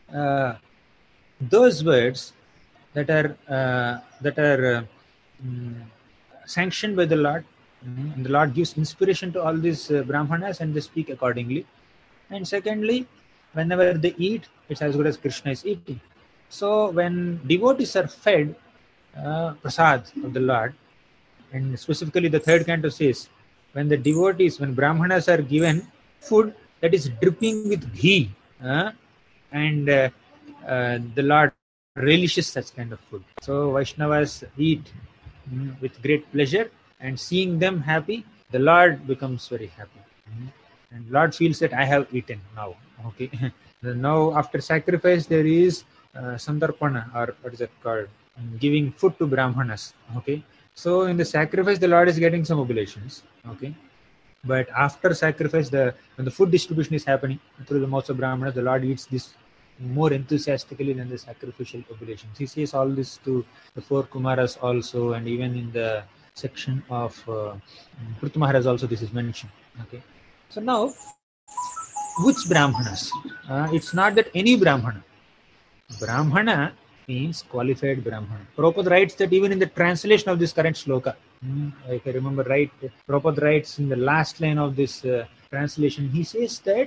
S3: those words that are sanctioned by the Lord. And the Lord gives inspiration to all these Brahmanas, and they speak accordingly. And secondly, whenever they eat, it's as good as Krishna is eating. So when devotees are fed prasad of the Lord, and specifically the third canto says, when Brahmanas are given food that is dripping with ghee, and the Lord relishes such kind of food. So Vaishnavas eat with great pleasure, and seeing them happy, the Lord becomes very happy. And Lord feels that I have eaten now. Okay. Now after sacrifice there is sandarpana, or what is it called? Giving food to Brahmanas. Okay. So in the sacrifice the Lord is getting some oblations. Okay. But after sacrifice, when the food distribution is happening through the mouths of Brahmanas, the Lord eats this more enthusiastically than the sacrificial oblations. He says all this to the four Kumaras also, and even in the section of Prithu Maharaj also this is mentioned. Okay. So now, which Brahmanas? It's not that any Brahmana. Brahmana means qualified Brahmana. Prabhupada writes that even in the translation of this current sloka, if I remember right, Prabhupada writes in the last line of this translation, he says that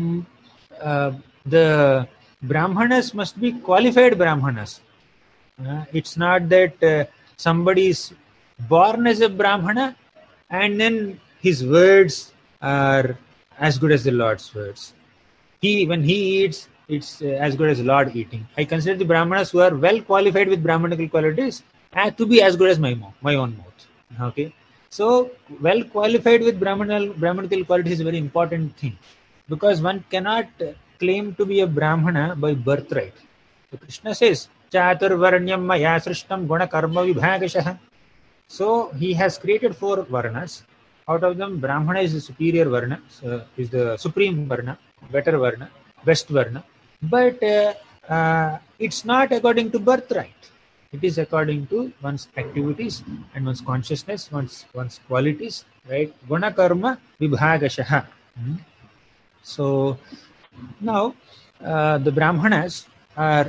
S3: the Brahmanas must be qualified Brahmanas. It's not that somebody is born as a Brahmana and then his words are as good as the Lord's words. When he eats, it's as good as Lord eating. I consider the Brahmanas who are well qualified with Brahmanical qualities to be as good as my own mouth. Okay, so well qualified with Brahmanical qualities is a very important thing, because one cannot claim to be a Brahmana by birthright. So Krishna says, Chaturvarnyam maya srishtam guna karma vibhagashah. So he has created 4 varnas. Out of them, Brahmana is the superior varna, is the supreme varna, better varna, best varna. But it's not according to birthright. It is according to one's activities and one's consciousness, one's qualities, right? Guna karma vibhagashaha. So now the Brahmanas are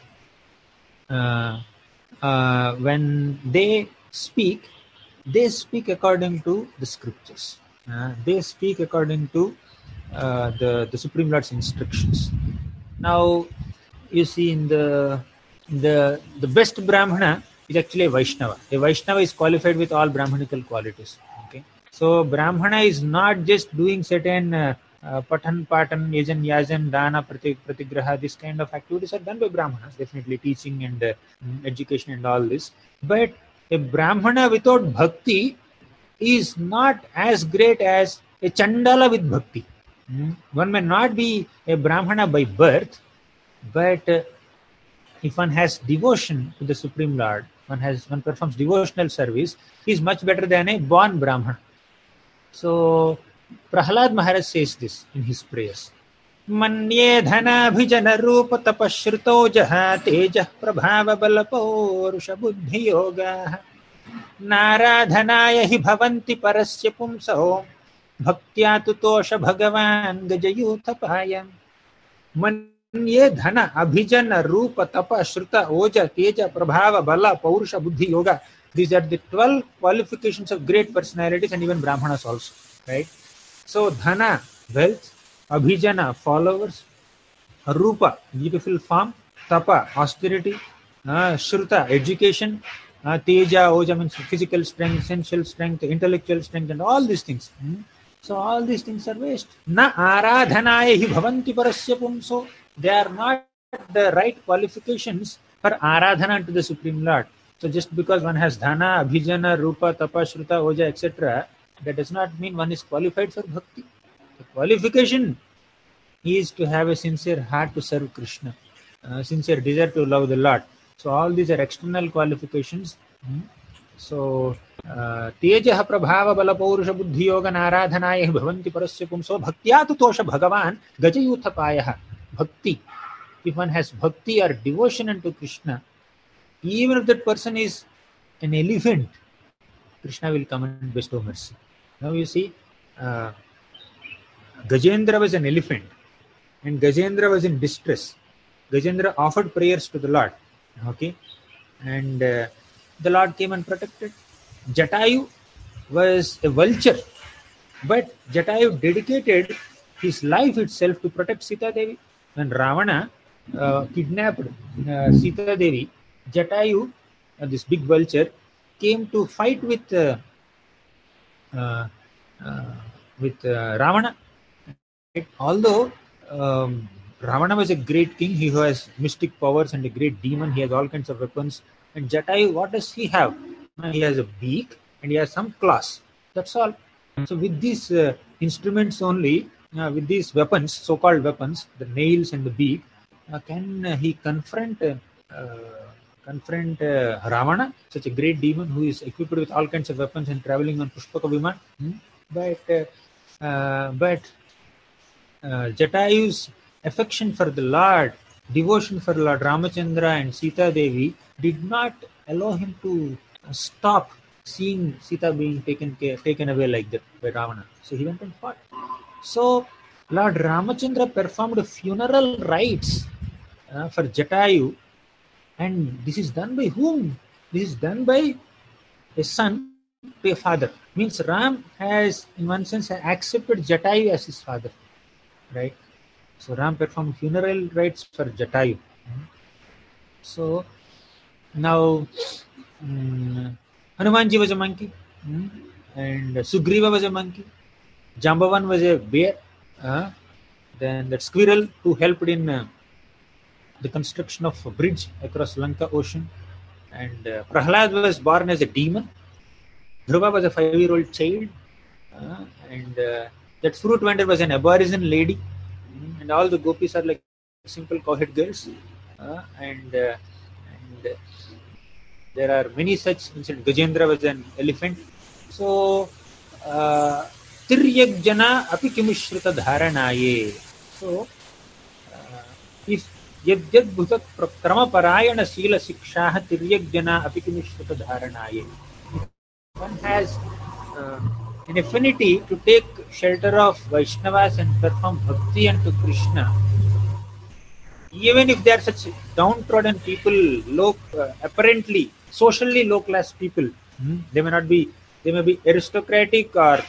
S3: when they speak according to the scriptures. They speak according to the Supreme Lord's instructions. Now, you see, in the best Brahmana is actually a Vaishnava. A Vaishnava is qualified with all Brahmanical qualities. Okay, so Brahmana is not just doing certain patan, yajan, yajan, dana, pratigraha. This kind of activities are done by Brahmanas. Definitely teaching and education and all this. But a Brahmana without bhakti is not as great as a Chandala with bhakti. One may not be a Brahmana by birth, but if one has devotion to the Supreme Lord, one performs devotional service, he is much better than a born Brahmana. So Prahlad Maharaj says this in his prayers. Manye dhana bhijana rupa tapashrito jaha tejah prabhava balapurusha buddhi yoga naradhanaya hi bhavanti parasya pumso bhaktya tutosha bhagavan gajayuthapayam. Manye dhana abhijana rupa tapa shruta oja teja prabhava bala paurusha buddhi yoga. These are the 12 qualifications of great personalities and even Brahmanas also, right? So dhana, wealth; abhijana, followers; rupa, beautiful form; tapa, austerity; shruta, education; teja, oja means physical strength, sensual strength, intellectual strength, and all these things. So all these things are waste. Na aradhanaya hi bhavanti parasya pumso. They are not the right qualifications for aradhana to the Supreme Lord. So just because one has dhana, abhijana, rupa, tapa, shruta, oja, etc., that does not mean one is qualified for bhakti. The qualification is to have a sincere heart to serve Krishna, sincere desire to love the Lord. So all these are external qualifications. So tejah prabhava bala paurusha buddhi yoga naradhanaya bhavanti parasya pumso bhaktya tutosha bhagavan gajayuthapayah. Bhakti. If one has bhakti or devotion unto Krishna, even if that person is an elephant, Krishna will come and bestow mercy. Now you see, Gajendra was an elephant and Gajendra was in distress. Gajendra offered prayers to the Lord. Okay, and the Lord came and protected. Jatayu was a vulture, but Jatayu dedicated his life itself to protect Sita Devi. When Ravana kidnapped Sita Devi, Jatayu, this big vulture, came to fight with Ravana. Although Ravana was a great king, he has mystic powers and a great demon, he has all kinds of weapons. And Jatayu, what does he have? He has a beak and he has some claws. That's all. So with these instruments only, with these weapons, so-called weapons, the nails and the beak, can he confront Ravana, such a great demon who is equipped with all kinds of weapons and traveling on Pushpaka Viman? But Jatayu's affection for the Lord, devotion for Lord Ramachandra and Sita Devi did not allow him to stop seeing Sita being taken away like that by Ravana. So he went and fought. So Lord Ramachandra performed funeral rites for Jatayu, and this is done by whom? This is done by a son to a father. Means Ram has, in one sense, accepted Jatayu as his father, right? So Ram performed funeral rites for Jatayu. So now Hanumanji was a monkey, and Sugriva was a monkey. Jambavan was a bear. Then that squirrel who helped in the construction of a bridge across Lanka Ocean. And Prahlad was born as a demon. Dhruva was a 5-year-old child. And that fruit vendor was an Aborigine lady. And all the gopis are like simple cowhead girls. And there are many such incidents. Gajendra was an elephant. So, Tiryajana api kimushrita dharanaye. So, if यद्यद्भुत क्रमपरायणशीलशिक्षाः तिर्यग्जना अपि किमिश्रुतधारणायै. One has an affinity to take shelter of Vaishnavas and perform bhakti unto Krishna, even if they are such downtrodden people, apparently socially low class people. They may not be, they may be aristocratic or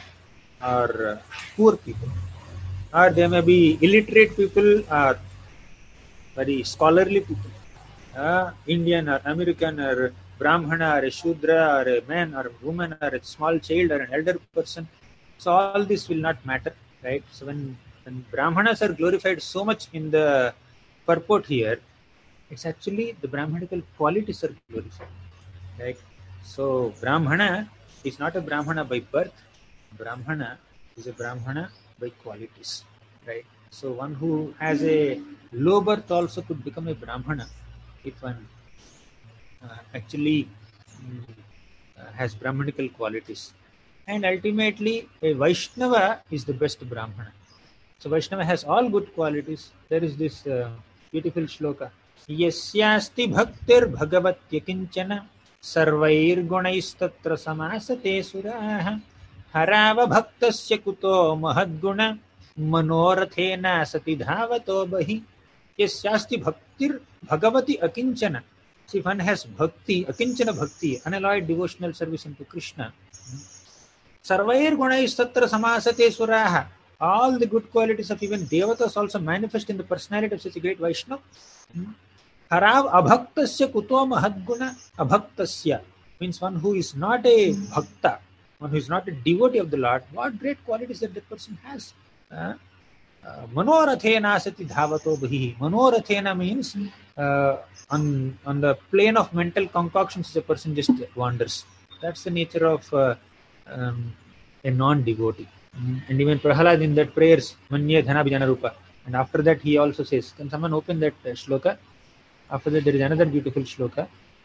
S3: poor people, or they may be illiterate people or very scholarly people, Indian or American or Brahmana or a Shudra or a man or a woman or a small child or an elder person. So all this will not matter, right? So when Brahmanas are glorified so much in the purport here, it's actually the Brahmanical qualities are glorified, right? So Brahmana is not a Brahmana by birth. Brahmana is a Brahmana by qualities, right? So one who has a low birth also could become a Brahmana if one actually has Brahmanical qualities. And ultimately, a Vaishnava is the best Brahmana. So Vaishnava has all good qualities. There is this beautiful shloka. Yasyasti bhaktir bhagavatya kinchana sarvair gunaistattra samasate suraha harava bhaktasya kuto mahadguna manorathena sati dhavato bahi. Yasyasti bhaktir bhagavati akinchana. So if one has bhakti, akinchana bhakti, unalloyed devotional service into Krishna, sarvair gunaistattra samasate suraha. All the good qualities of even devatas also manifest in the personality of such a great Vaishnava. Harav abhaktasya kuto mahadguna. Abhaktasya means one who is not a bhakta, one who is not a devotee of the Lord. What great qualities that person has. Manorathena sati dhavato bahi. Manorathena means on the plane of mental concoctions a person just wanders. That's the nature of a non-devotee. And even Prahalad in that prayers, Manye Dhana Bhijana Rupa. And after that he also says, can someone open that shloka? After that there is another beautiful shloka.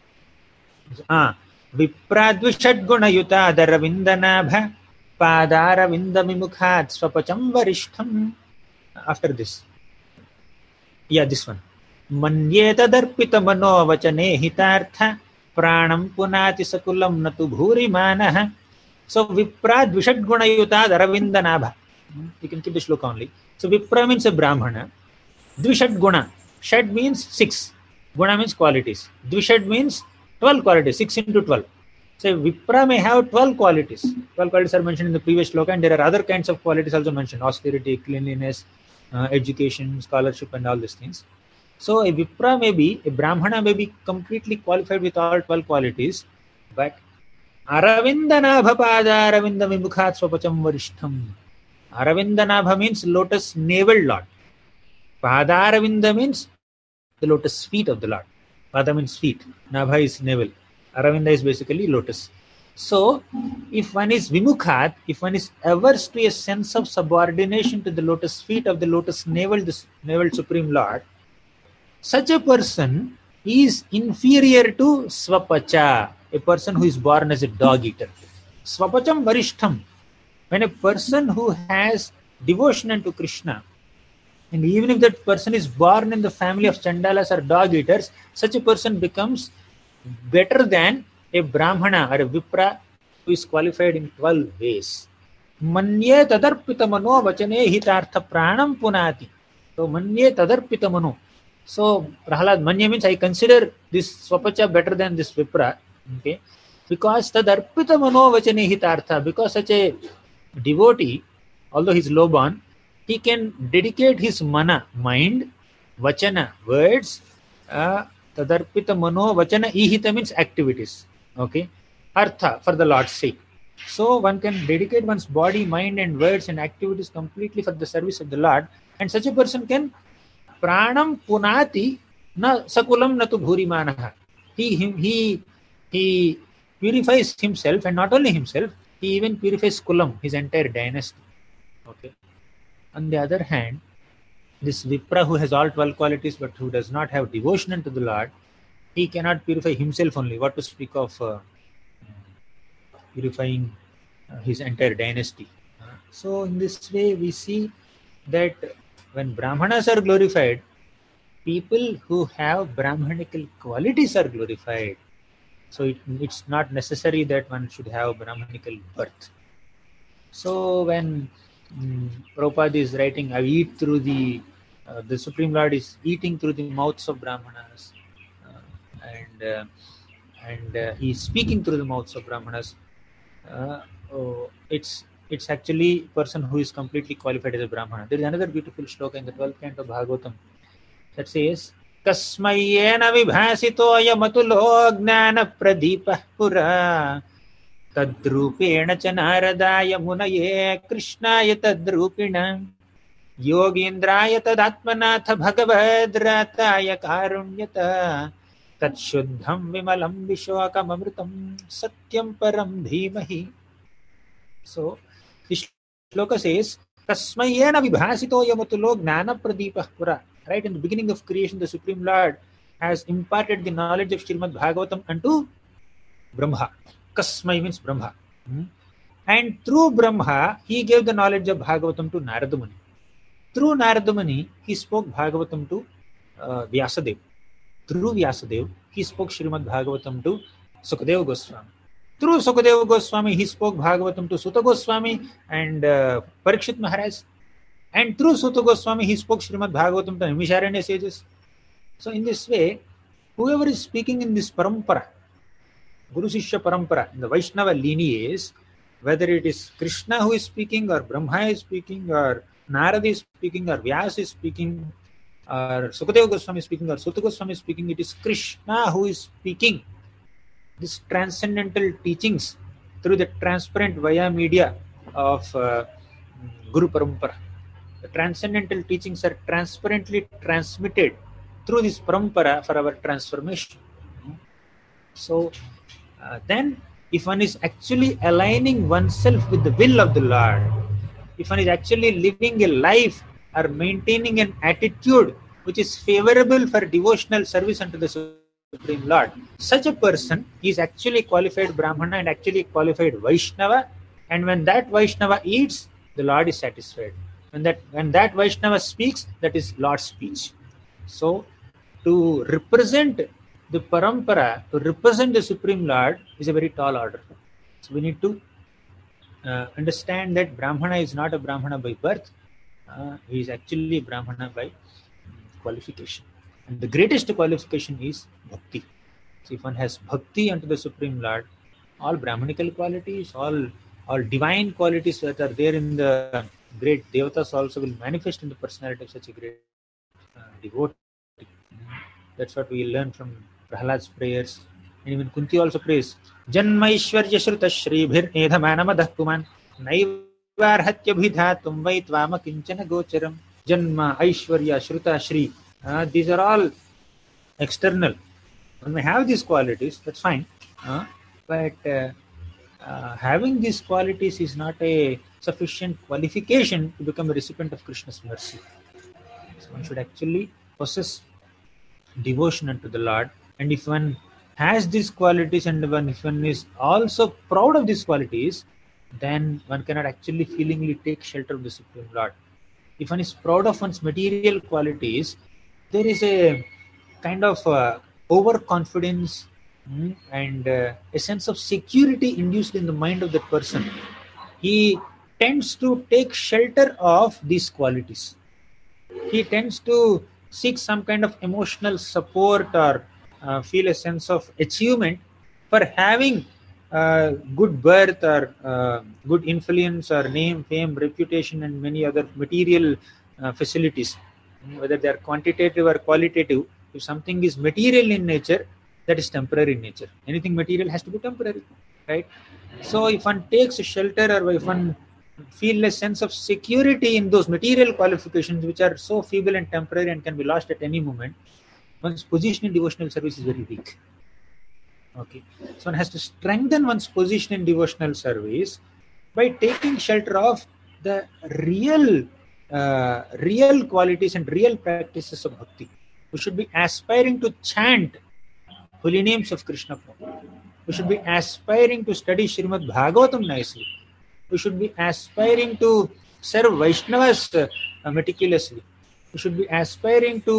S3: Vipradvishad guna yuta daravindanabha padara vindamimukhat swapacham varishtham. After this. Yeah, this one. Manyeta darpita mano vachane hitartha pranam punati sakulam natu bhuri manaha. So Vipra Dvishad Gunayuta Aravinda Nabha. You can keep the shloka only. So Vipra means a Brahmana. Dvishad Guna. Shad means 6. Guna means qualities. Dvishad means 12 qualities. 6 into 12. So Vipra may have 12 qualities. 12 qualities are mentioned in the previous shloka, and there are other kinds of qualities also mentioned. Austerity, cleanliness, education, scholarship, and all these things. So a Vipra may be, a Brahmana may be completely qualified with all 12 qualities, but Aravindanabha pada Aravinda Vimukhat Swapacham Varishtham. Aravindanabha means lotus navel Lord. Pada Aravinda means the lotus feet of the Lord. Pada means feet. Nabha is navel. Aravinda is basically lotus. So, if one is Vimukhat, if one is averse to a sense of subordination to the lotus feet of the lotus navel, this navel Supreme Lord, such a person is inferior to Swapacha, a person who is born as a dog eater. Swapacham Varishtham. When a person who has devotion unto Krishna, and even if that person is born in the family of Chandalas or dog eaters, such a person becomes better than a Brahmana or a Vipra who is qualified in 12 ways. Manye tadarpita mano vachane hitartha pranam punati. So manye tadarpita mano. So Prahalad, manya means I consider this Swapacha better than this Vipra. Okay, because tadarpita mano vachane hitartha, because such a devotee, although he is low born, he can dedicate his mana, mind, vachana, words, tadarpita mano vachana ihita means activities, okay, artha, for the Lord's sake. So one can dedicate one's body, mind and words and activities completely for the service of the Lord, and such a person can pranam punati na sakulam natu bhuri manaha. He purifies himself, and not only himself, he even purifies Kulam, his entire dynasty. Okay. On the other hand, this Vipra who has all 12 qualities but who does not have devotion unto the Lord, he cannot purify himself only. What to speak of purifying his entire dynasty. So in this way we see that when Brahmanas are glorified, people who have Brahmanical qualities are glorified. So it's not necessary that one should have Brahmanical birth. So when Prabhupada is writing, I eat through the Supreme Lord is eating through the mouths of Brahmanas, and he's speaking through the mouths of Brahmanas. It's actually a person who is completely qualified as a Brahmana. There is another beautiful shloka in the 12th canto of Bhagavatam that says, Kasmayena vibhasito ayamatulo gnana pradipah pura tadrupena cha naradaya munaye krishnaya tadrupina yogindraya tadatmanatha bhagavadrataya karunyata tatshuddham vimalam vishwakam amritam satyam param dhimahi. So this shloka says, Kasmayena vibhasito yamatulo gnana pradipah pura. Right in the beginning of creation, the Supreme Lord has imparted the knowledge of Srimad Bhagavatam unto Brahma. Kasmai means Brahma. And through Brahma, he gave the knowledge of Bhagavatam to Narada Muni. Through Narada Muni, he spoke Bhagavatam to Vyasadeva. Through Vyasadeva, he spoke Srimad Bhagavatam to Sukadeva Goswami. Through Sukadeva Goswami, he spoke Bhagavatam to Sutta Goswami and Parikshit Maharaj. And through Sutta Goswami, he spoke Srimad Bhagavatam to Naimisharanya sages. So in this way, whoever is speaking in this parampara, Guru Sishya parampara, in the Vaishnava lineage, whether it is Krishna who is speaking, or Brahma is speaking, or Narada is speaking, or Vyasa is speaking, or Sukadeva Goswami is speaking, or Sutta Goswami is speaking, it is Krishna who is speaking these transcendental teachings through the transparent via media of Guru Parampara. The transcendental teachings are transparently transmitted through this parampara for our transformation. So then if one is actually aligning oneself with the will of the Lord, if one is actually living a life or maintaining an attitude which is favorable for devotional service unto the Supreme Lord, such a person is actually qualified Brahmana and actually qualified Vaishnava, and when that Vaishnava eats, the Lord is satisfied. When that Vaishnava speaks, that is Lord's speech. So to represent the parampara, to represent the Supreme Lord is a very tall order. So we need to understand that Brahmana is not a Brahmana by birth. He is actually a Brahmana by qualification. And the greatest qualification is bhakti. So if one has bhakti unto the Supreme Lord, all Brahmanical qualities, all divine qualities that are there in the great devatas also will manifest in the personality of such a great devotee. That's what we learn from Prahlad's prayers. And even Kunti also prays, Janma Ishwarya Shruta Shribhir Edhamanamadh Kuman Naivarhatya Bhidhatum Vaitvama Kinchana Gocharam. Janma, Aishwarya, Shruta, Shri. These are all external. When we have these qualities, that's fine. But having these qualities is not a sufficient qualification to become a recipient of Krishna's mercy. So one should actually possess devotion unto the Lord. And if one has these qualities and if one is also proud of these qualities, then one cannot actually feelingly take shelter of the Supreme Lord. If one is proud of one's material qualities, there is a kind of overconfidence and a sense of security induced in the mind of that person. He tends to take shelter of these qualities. He tends to seek some kind of emotional support or feel a sense of achievement for having good birth or good influence or name, fame, reputation, and many other material facilities. Whether they are quantitative or qualitative, if something is material in nature, that is temporary in nature. Anything material has to be temporary, right? So if one takes shelter or if one feel a sense of security in those material qualifications which are so feeble and temporary and can be lost at any moment, one's position in devotional service is very weak. Okay, so one has to strengthen one's position in devotional service by taking shelter of the real qualities and real practices of bhakti. We should be aspiring to chant holy names of Krishna. We should be aspiring to study Srimad Bhagavatam nicely. We should be aspiring to serve Vaishnavas meticulously. We should be aspiring to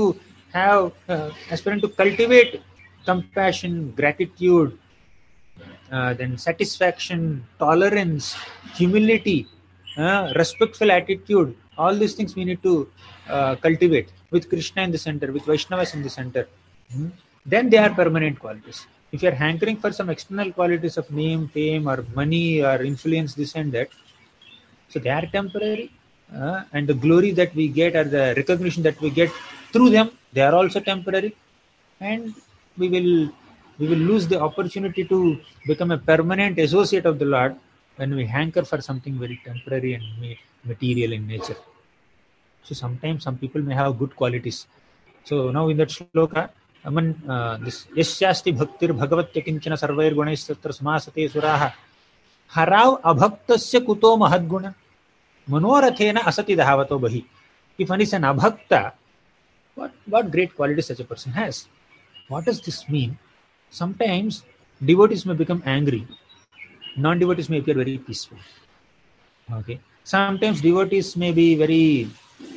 S3: aspiring to cultivate compassion, gratitude, then satisfaction, tolerance, humility, respectful attitude. All these things we need to cultivate with Krishna in the center, with Vaishnavas in the center. Then they are permanent qualities. If you are hankering for some external qualities of name, fame, or money, or influence, this and that, so they are temporary. And the glory that we get, or the recognition that we get through them, they are also temporary. And we will lose the opportunity to become a permanent associate of the Lord when we hanker for something very temporary and material in nature. So sometimes some people may have good qualities. So now in that shloka, this Yasyasti Bhaktir Bhagavatya Kinchana Sarvair Gunash Tatra Samasate Suraha Harav Abhaktasya Kuto Mahadguna Manorathena Asati Dhavato Bahi. If one is an abhakta, what great qualities such a person has? What does this mean? Sometimes devotees may become angry. Non-devotees may appear very peaceful. Okay. Sometimes devotees may be very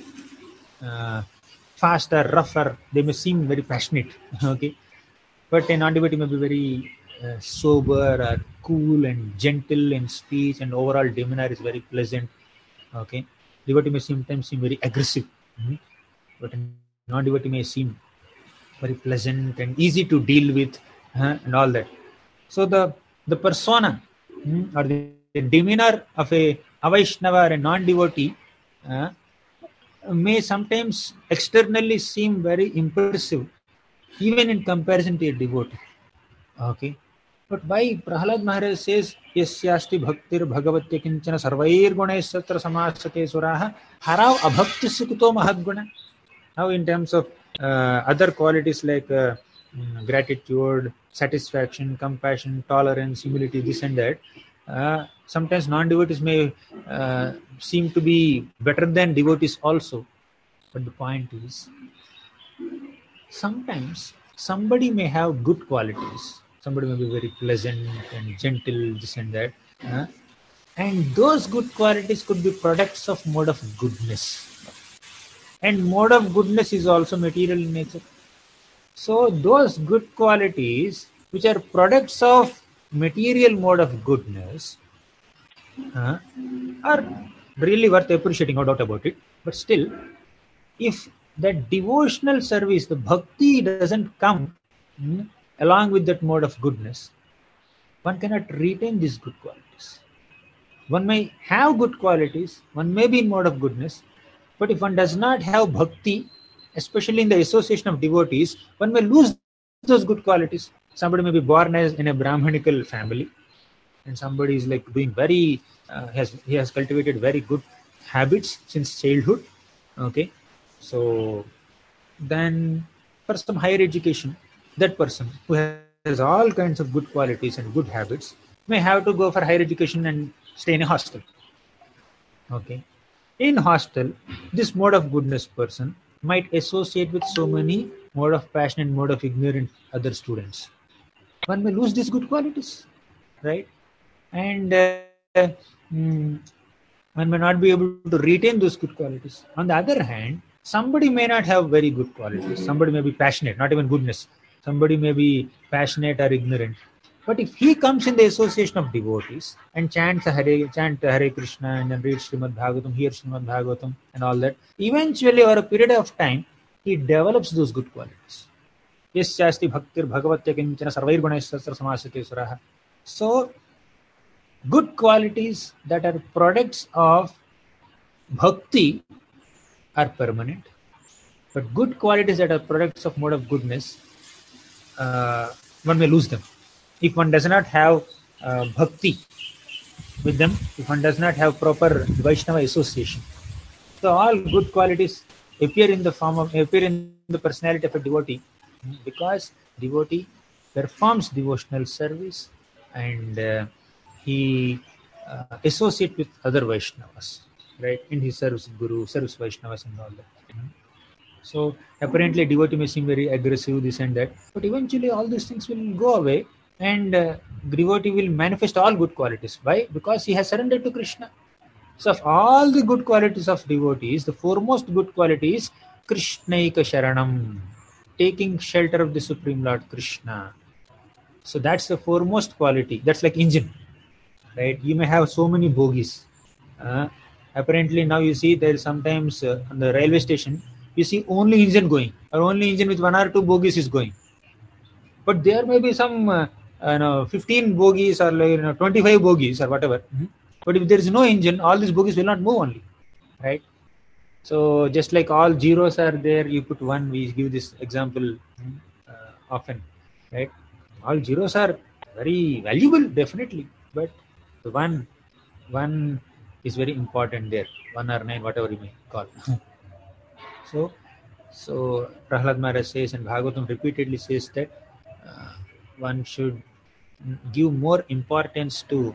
S3: faster, rougher. They may seem very passionate. Okay. But a non-devotee may be very sober or cool and gentle in speech, and overall demeanor is very pleasant. Okay. Devotee may sometimes seem very aggressive. But a non-devotee may seem very pleasant and easy to deal with, and all that. So the persona or the demeanor of a Vaishnava or a non-devotee may sometimes externally seem very impressive, even in comparison to a devotee. Okay. But why Prahalad Maharaj says, Yasyasti Bhaktir Bhagavatya Kinchana Sarvair Gunash Satra Samasate Suraha Harav Abhaktasya Kuto Mahadguna. Now in terms of other qualities like gratitude, satisfaction, compassion, tolerance, humility, this and that, sometimes non-devotees may seem to be better than devotees also. But the point is, sometimes somebody may have good qualities. Somebody may be very pleasant and gentle, this and that. And those good qualities could be products of mode of goodness. And mode of goodness is also material in nature. So those good qualities, which are products of material mode of goodness, are really worth appreciating, no doubt about it. But still, if that devotional service, the bhakti, doesn't come along with that mode of goodness, one cannot retain these good qualities. One may have good qualities, one may be in mode of goodness, but if one does not have bhakti, especially in the association of devotees, one may lose those good qualities. Somebody may be born in a Brahmanical family, and somebody is like doing very, he has cultivated very good habits since childhood. Okay, so then for some higher education, that person who has all kinds of good qualities and good habits may have to go for higher education and stay in a hostel. Okay. In hostel, this mode of goodness person might associate with so many mode of passion and mode of ignorant other students. One may lose these good qualities, right? And one may not be able to retain those good qualities. On the other hand, somebody may not have very good qualities. Somebody may be passionate, not even goodness. Somebody may be passionate or ignorant. But if he comes in the association of devotees and chant Hare Krishna and then reads Srimad Bhagavatam, hears Srimad Bhagavatam and all that, eventually over a period of time, he develops those good qualities. Yasyasti Bhaktir Bhagavatya Kinchana Sarvair Gunash Satra Samasate Suraha. So, good qualities that are products of bhakti are permanent, but good qualities that are products of mode of goodness, one may lose them. If one does not have bhakti with them, if one does not have proper Vaishnava association, so all good qualities appear in the personality of a devotee, because devotee performs devotional service and he associates with other Vaishnavas, right? And he serves Guru, serves Vaishnavas and all that. So apparently devotee may seem very aggressive, this and that, but eventually all these things will go away, and devotee will manifest all good qualities. Why? Because he has surrendered to Krishna. So of all the good qualities of devotees, the foremost good quality is Krishnaika Sharanam. taking shelter of the Supreme Lord Krishna. So that's the foremost quality. That's like engine, right? You may have so many bogies. Apparently now you see there is sometimes on the railway station, you see only engine going, or only engine with one or two bogies is going. But there may be some 15 bogies or 25 bogies or whatever. But if there is no engine, all these bogies will not move only, right? So just like all zeros are there, you put one. We give this example often, right? All zeros are very valuable, definitely, but the one is very important there. 1 or 9, whatever you may call. So Prahlad Maharaj says, and Bhagavatam repeatedly says that one should give more importance to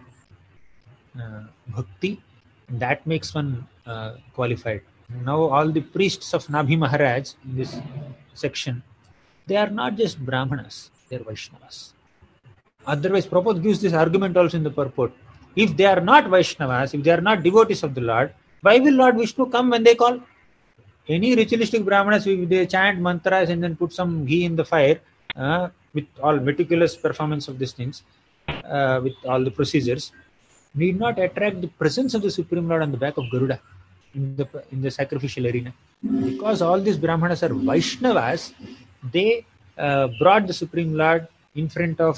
S3: bhakti. That makes one qualified. Now all the priests of Nabhi Maharaj in this section, they are not just Brahmanas, they are Vaishnavas. Otherwise, Prabhupada gives this argument also in the purport. If they are not Vaishnavas, if they are not devotees of the Lord, why will Lord Vishnu come when they call? Any ritualistic Brahmanas, if they chant mantras and then put some ghee in the fire, with all meticulous performance of these things, with all the procedures, need not attract the presence of the Supreme Lord on the back of Garuda in the sacrificial arena. Because all these Brahmanas are Vaishnavas, they brought the Supreme Lord in front of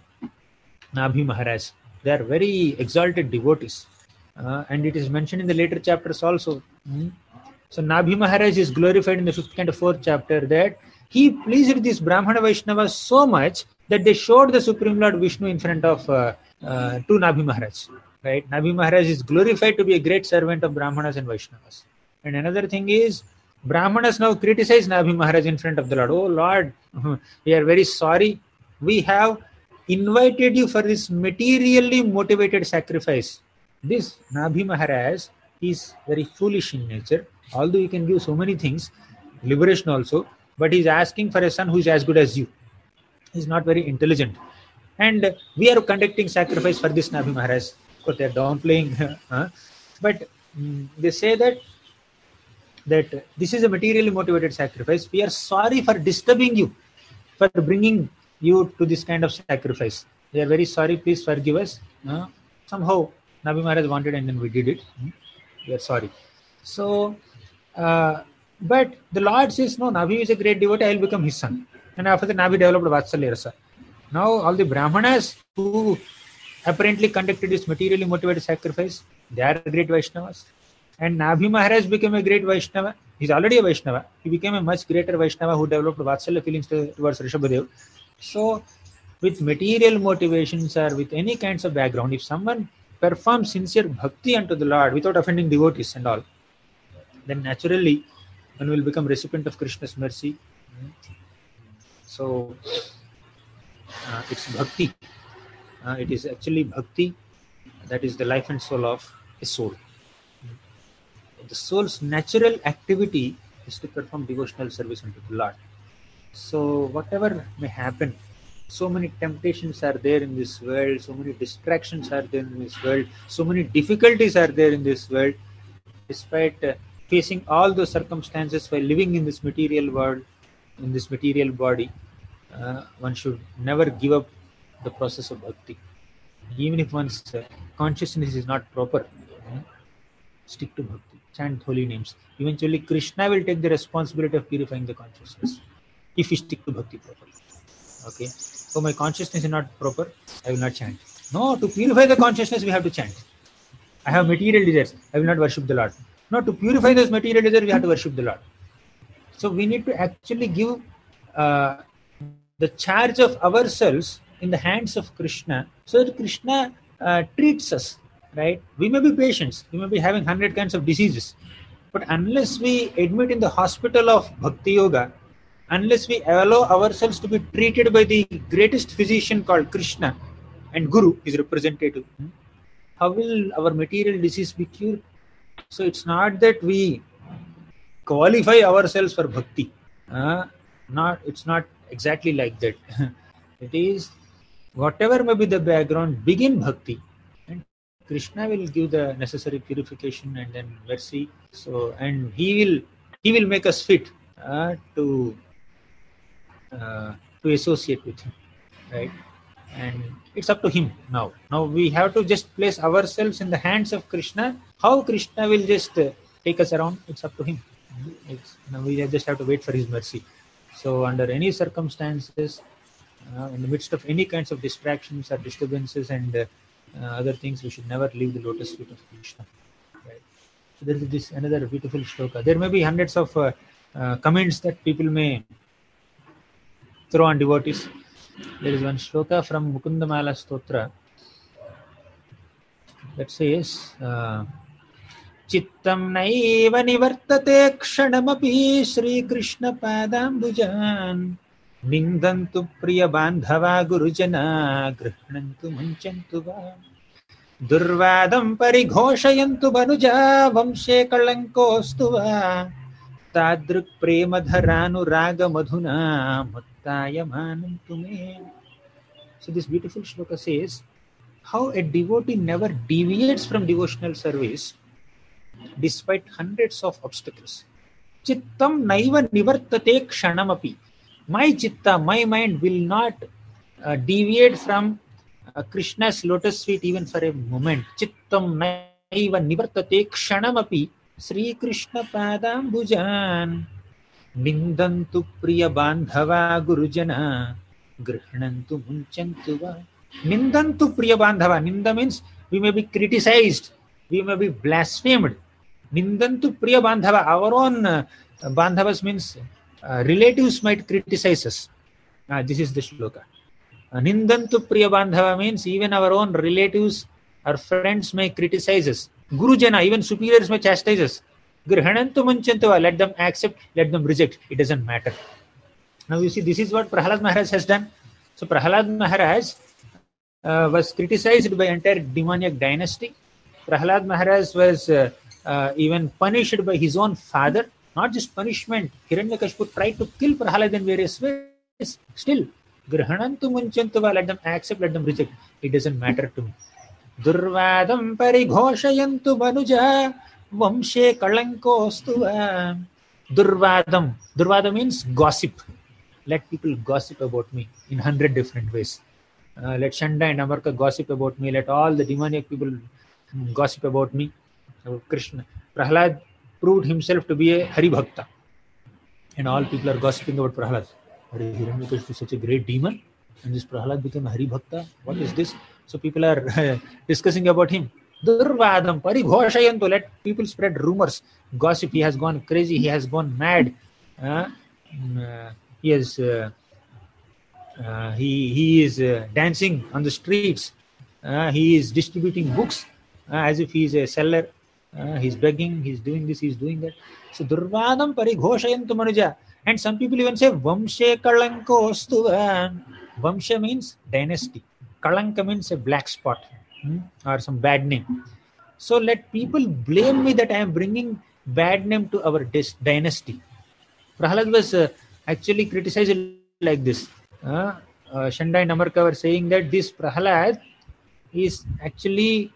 S3: Nabhi Maharaj. They are very exalted devotees. And it is mentioned in the later chapters also. So Nabhi Maharaj is glorified in the 5th and 4th chapter that he pleased these Brahmana Vaishnavas so much that they showed the Supreme Lord Vishnu in front of to Nabhi Maharaj. Right? Nabhi Maharaj is glorified to be a great servant of Brahmanas and Vaishnavas. And another thing is, Brahmanas now criticize Nabhi Maharaj in front of the Lord. Oh Lord, we are very sorry. We have invited you for this materially motivated sacrifice. This Nabhi Maharaj is very foolish in nature. Although you can give so many things, liberation also, but he is asking for a son who is as good as you. He is not very intelligent. And we are conducting sacrifice for this Nabhi Maharaj. Of course, they are downplaying. But they say that this is a materially motivated sacrifice. We are sorry for disturbing you, for bringing you to this kind of sacrifice. We are very sorry. Please forgive us. Somehow, Nabhi Maharaj wanted and then we did it. We are sorry. So, but the Lord says, no, Nabhi is a great devotee, I will become his son. And after that, Nabhi developed Vatsalya Rasa. Now, all the Brahmanas who apparently conducted this materially motivated sacrifice, they are great Vaishnavas. And Nabhi Maharaj became a great Vaishnava. He's already a Vaishnava. He became a much greater Vaishnava who developed Vatsalya feelings towards Rishabhadev. So, with material motivations or with any kinds of background, if someone performs sincere bhakti unto the Lord without offending devotees and all, then naturally one will become recipient of Krishna's mercy. So it's bhakti. It is actually bhakti that is the life and soul of a soul. The soul's natural activity is to perform devotional service unto the Lord. So whatever may happen, so many temptations are there in this world, so many distractions are there in this world, so many difficulties are there in this world. Despite facing all those circumstances while living in this material world, in this material body, one should never give up the process of bhakti. Even if one's consciousness is not proper, stick to bhakti, chant holy names. Eventually, Krishna will take the responsibility of purifying the consciousness if we stick to bhakti properly. Okay, so my consciousness is not proper, I will not chant. No, to purify the consciousness, we have to chant. I have material desires, I will not worship the Lord. No, to purify those material desires, we have to worship the Lord. So we need to actually give the charge of ourselves in the hands of Krishna, so that Krishna treats us, right? We may be patients, we may be having 100 kinds of diseases, but unless we admit in the hospital of Bhakti Yoga, unless we allow ourselves to be treated by the greatest physician called Krishna, and Guru, his representative, how will our material disease be cured? So it's not that we qualify ourselves for bhakti. It's not exactly like that. It is whatever may be the background, begin bhakti, and Krishna will give the necessary purification and then mercy. So, and he will make us fit to to associate with him, right? And it's up to him now. Now we have to just place ourselves in the hands of Krishna. How Krishna will just take us around, it's up to him. Now we just have to wait for his mercy. So under any circumstances, in the midst of any kinds of distractions or disturbances and other things, we should never leave the lotus feet of Krishna. Right? So there is this another beautiful shloka. There may be hundreds of comments that people may throw on devotees. There is one shloka from Mukundamala Stotra that says, Chittam naiva nivartate kshanamapi Sri Krishna padambujan Nindantu priya bandhava gurujana Grihnantu munchantu va Durvadam parighoshayantu banuja Vamshe kalankostu va Tadruk prema dharanu raga madhuna Muttayamanantu me. So this beautiful shloka says how a devotee never deviates from devotional service despite hundreds of obstacles. Chittam naiva nivartate kshanamapi. My chitta, my mind will not deviate from Krishna's lotus feet even for a moment. Chittam naiva nivartate kshanamapi. Sri Krishna padambujan Nindantu priya bandhava gurujana Grihnantu munchantu va. Nindantu priya bandhava. Ninda means we may be criticized, we may be blasphemed. Nindantu priya bandhava. Our own bandhavas means relatives might criticize us. This is the shloka. Nindantu priya bandhava means even our own relatives or friends may criticize us. Gurujana, even superiors may chastise us. Grihanantu munchantu, let them accept, let them reject. It doesn't matter. Now you see, this is what Prahalad Maharaj has done. So Prahalad Maharaj was criticized by entire demoniac dynasty. Prahalad Maharaj was even punished by his own father. Not just punishment. Hiranyakashipu tried to kill Prahalad in various ways. Still, Grihanantu munchantu, let them accept, let them reject. It doesn't matter to me. Durvadam parighoshayantu banuja Vamshe kalankostu. Durvadam. Durvada means gossip. Let people gossip about me in 100 different ways. Let Shanda and Amarka gossip about me. Let all the demoniac people gossip about me. Krishna. Prahalad proved himself to be a Hari Bhakta. And all people are gossiping about Prahalad. Hiranyakashipu is such a great demon. And this Prahalad became a Hari Bhakta. What is this? So people are discussing about him. Durvadam parighoshayantu. Let people spread rumors, gossip. He has gone crazy. He has gone mad. He is dancing on the streets. He is distributing books as if he is a seller. He's begging. He's doing this. He's doing that. So Durvadam parighoshayantu manuja. And some people even say Vamshe kalankostu. Vamsha means dynasty. Kalanka means a black spot or some bad name. So let people blame me that I am bringing bad name to our dynasty. Prahalad was actually criticized like this. Shanda and Amarka were saying that this Prahalad is actually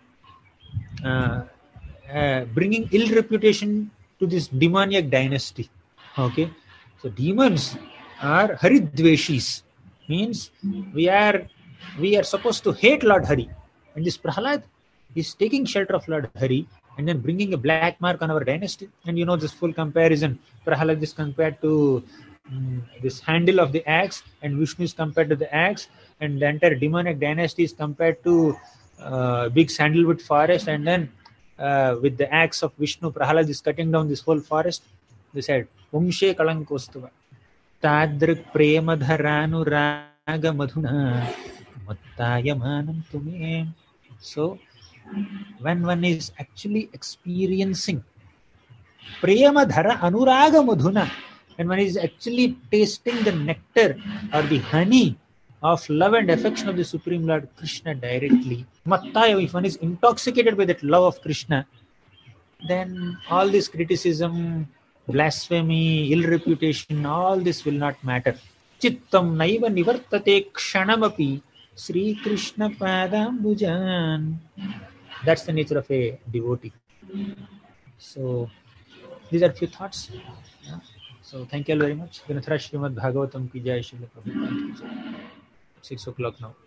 S3: bringing ill reputation to this demoniac dynasty. Okay, so demons are Haridveshis. Means we are supposed to hate Lord Hari. And this Prahalad is taking shelter of Lord Hari and then bringing a black mark on our dynasty. And you know this full comparison. Prahalad is compared to this handle of the axe, and Vishnu is compared to the axe, and the entire demonic dynasty is compared to big sandalwood forest, and then with the axe of Vishnu, Prahalad is cutting down this whole forest. They said, Vamshe kalankostuva. Tadrik prema dharanu raga madhuna Muttayamanantu me. So, when one is actually experiencing prema dhara anuraga madhuna, when one is actually tasting the nectar or the honey of love and affection of the Supreme Lord Krishna directly, Mattaya, if one is intoxicated by that love of Krishna, then all this criticism, blasphemy, ill reputation, all this will not matter. Chittam naiva nivartate kshanamapi Sri Krishna padambujan. That's the nature of a devotee. So these are few thoughts. So thank you all very much. Granthara Srimad Bhagavatam ki jai, Srila Prabhupada ki jai. 6 o'clock now.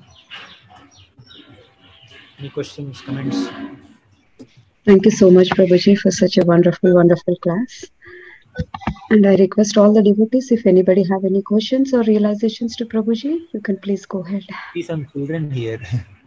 S3: Any questions, comments?
S1: Thank you so much, Prabhuji, for such a wonderful, wonderful class. And I request all the devotees, if anybody have any questions or realizations to Prabhuji, you can please go ahead.
S3: See some children here.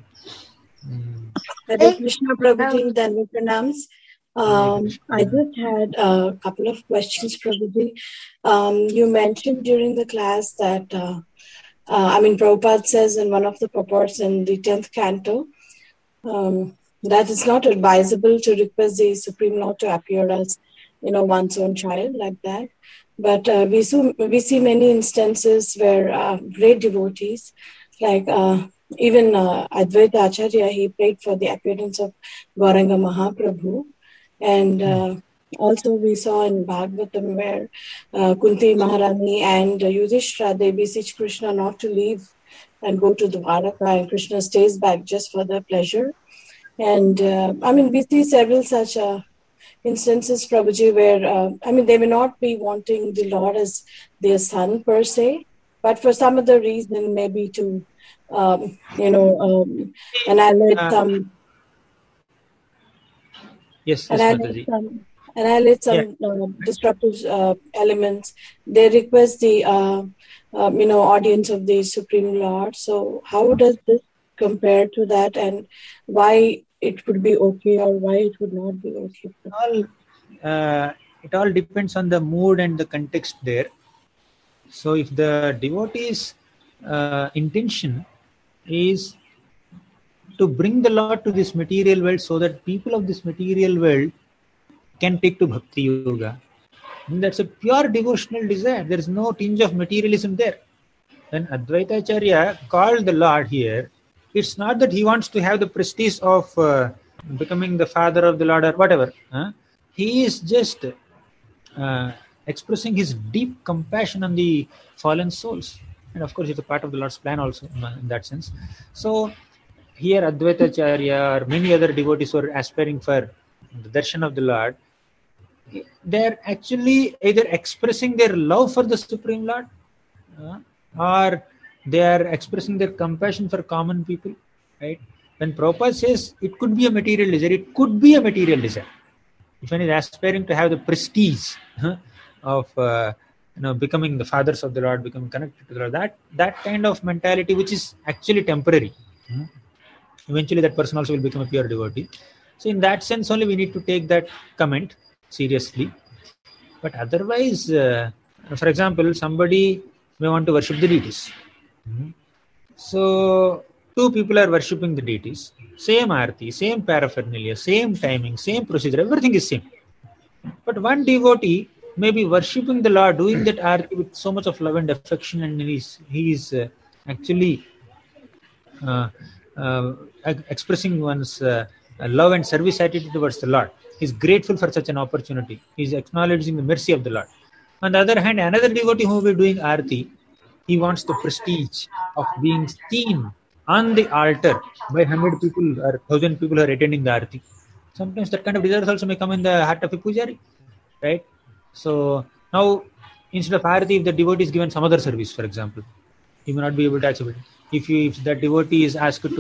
S4: Hare Krishna, Prabhuji, Dhanva Pranams. I just had a couple of questions, Prabhuji. You mentioned during the class that, Prabhupada says in one of the purports in the 10th canto, that it's not advisable to request the Supreme Lord to appear as, one's own child like that. But we see many instances where great devotees, like even Advaita Acharya, he prayed for the appearance of Gauranga Mahaprabhu. And also we saw in Bhagavatam where Kunti Maharani and Yudhishthira, they beseech Krishna not to leave and go to Dwaraka, and Krishna stays back just for their pleasure. And we see several such instances, Prabhuji, where, they may not be wanting the Lord as their son per se, but for some other reason, maybe to, annihilate some...
S3: Yes,
S4: annihilate some disruptive elements. They request the, audience of the Supreme Lord. So how does this compare to that, and why it would be okay or why it would not be okay?
S3: It all depends on the mood and the context there. So if the devotee's intention is to bring the Lord to this material world so that people of this material world can take to Bhakti Yoga, then that's a pure devotional desire. There is no tinge of materialism there. When Advaita Acharya called the Lord here, it's not that he wants to have the prestige of becoming the father of the Lord or whatever. He is just expressing his deep compassion on the fallen souls. And of course, it's a part of the Lord's plan also in that sense. So here Advaita Acharya or many other devotees who are aspiring for the darshan of the Lord, they're actually either expressing their love for the Supreme Lord or they are expressing their compassion for common people, right? When Prabhupada says it could be a material desire, it could be a material desire. If one is aspiring to have the prestige of becoming the fathers of the Lord, becoming connected to the Lord, that kind of mentality, which is actually temporary. Eventually that person also will become a pure devotee. So in that sense only we need to take that comment seriously. But otherwise, for example, somebody may want to worship the deities. So two people are worshipping the deities, same arati, same paraphernalia, same timing, same procedure, everything is same. But one devotee may be worshipping the Lord, doing that arati with so much of love and affection, and he is actually expressing one's love and service attitude towards the Lord. He's grateful for such an opportunity. He's acknowledging the mercy of the Lord. On the other hand, another devotee who will be doing arati, he wants the prestige of being seen on the altar by 100 people or 1,000 people who are attending the arati. Sometimes that kind of desires also may come in the heart of a pujari, right? So now, instead of arati, if the devotee is given some other service, for example, he may not be able to accept it. If that devotee is asked to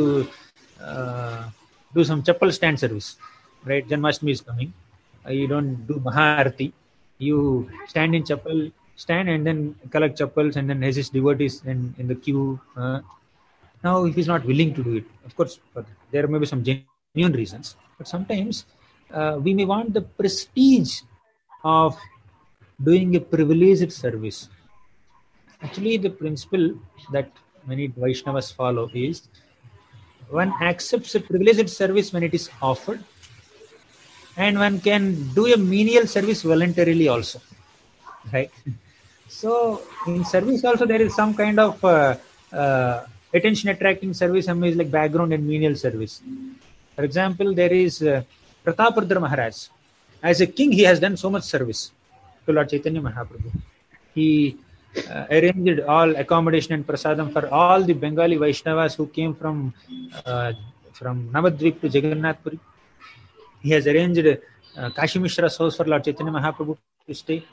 S3: do some chappal stand service, right? Janmashtami is coming. You don't do Maharati. You stand in chappal stand and then collect chappals and then assist devotees in the queue. Now, if he's not willing to do it, of course, there may be some genuine reasons. But sometimes we may want the prestige of doing a privileged service. Actually, the principle that many Vaishnavas follow is one accepts a privileged service when it is offered, and one can do a menial service voluntarily also, right? So in service also there is some kind of attention attracting service, some is like background and menial service. For example, there is Prataparudra Maharaj. As a king, he has done so much service to Lord Chaitanya Mahaprabhu. He arranged all accommodation and prasadam for all the Bengali Vaishnavas who came from Navadvip to Jagannath Puri. He has arranged Kashi Mishra's house for Lord Chaitanya Mahaprabhu to stay.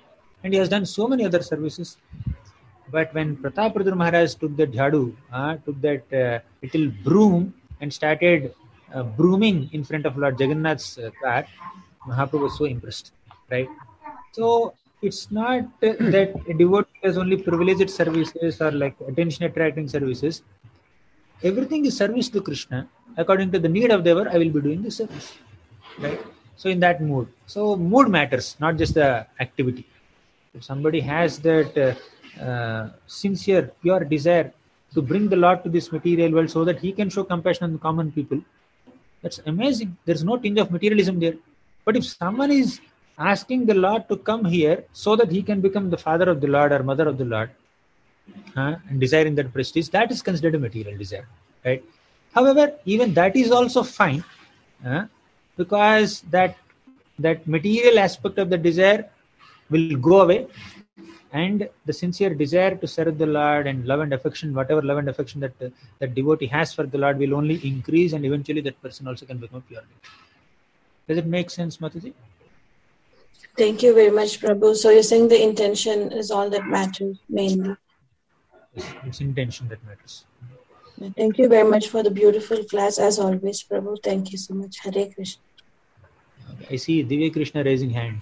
S3: and he has done so many other services. But when Pratapruddra Maharaj took that jhadu, took that little broom and started brooming in front of Lord Jagannath's car, Mahaprabhu was so impressed, right? So it's not that a devotee has only privileged services or like attention attracting services. Everything is service to Krishna. According to the need of the hour, I will be doing the service, right? So in that mood. So mood matters, not just the activity. If somebody has that sincere, pure desire to bring the Lord to this material world so that he can show compassion on the common people, that's amazing. There's no tinge of materialism there. But if someone is asking the Lord to come here so that he can become the father of the Lord or mother of the Lord, and desiring that prestige, that is considered a material desire, right? However, even that is also fine, because that material aspect of the desire will go away, and the sincere desire to serve the Lord and love and affection, whatever love and affection that devotee has for the Lord, will only increase, and eventually that person also can become pure. Does it make sense, Mataji?
S4: Thank you very much, Prabhu. So you're saying the intention is all that matters mainly.
S3: It's intention that matters.
S4: Thank you very much for the beautiful class as always, Prabhu. Thank you so much. Hare Krishna.
S3: I see Divya Krishna raising hand.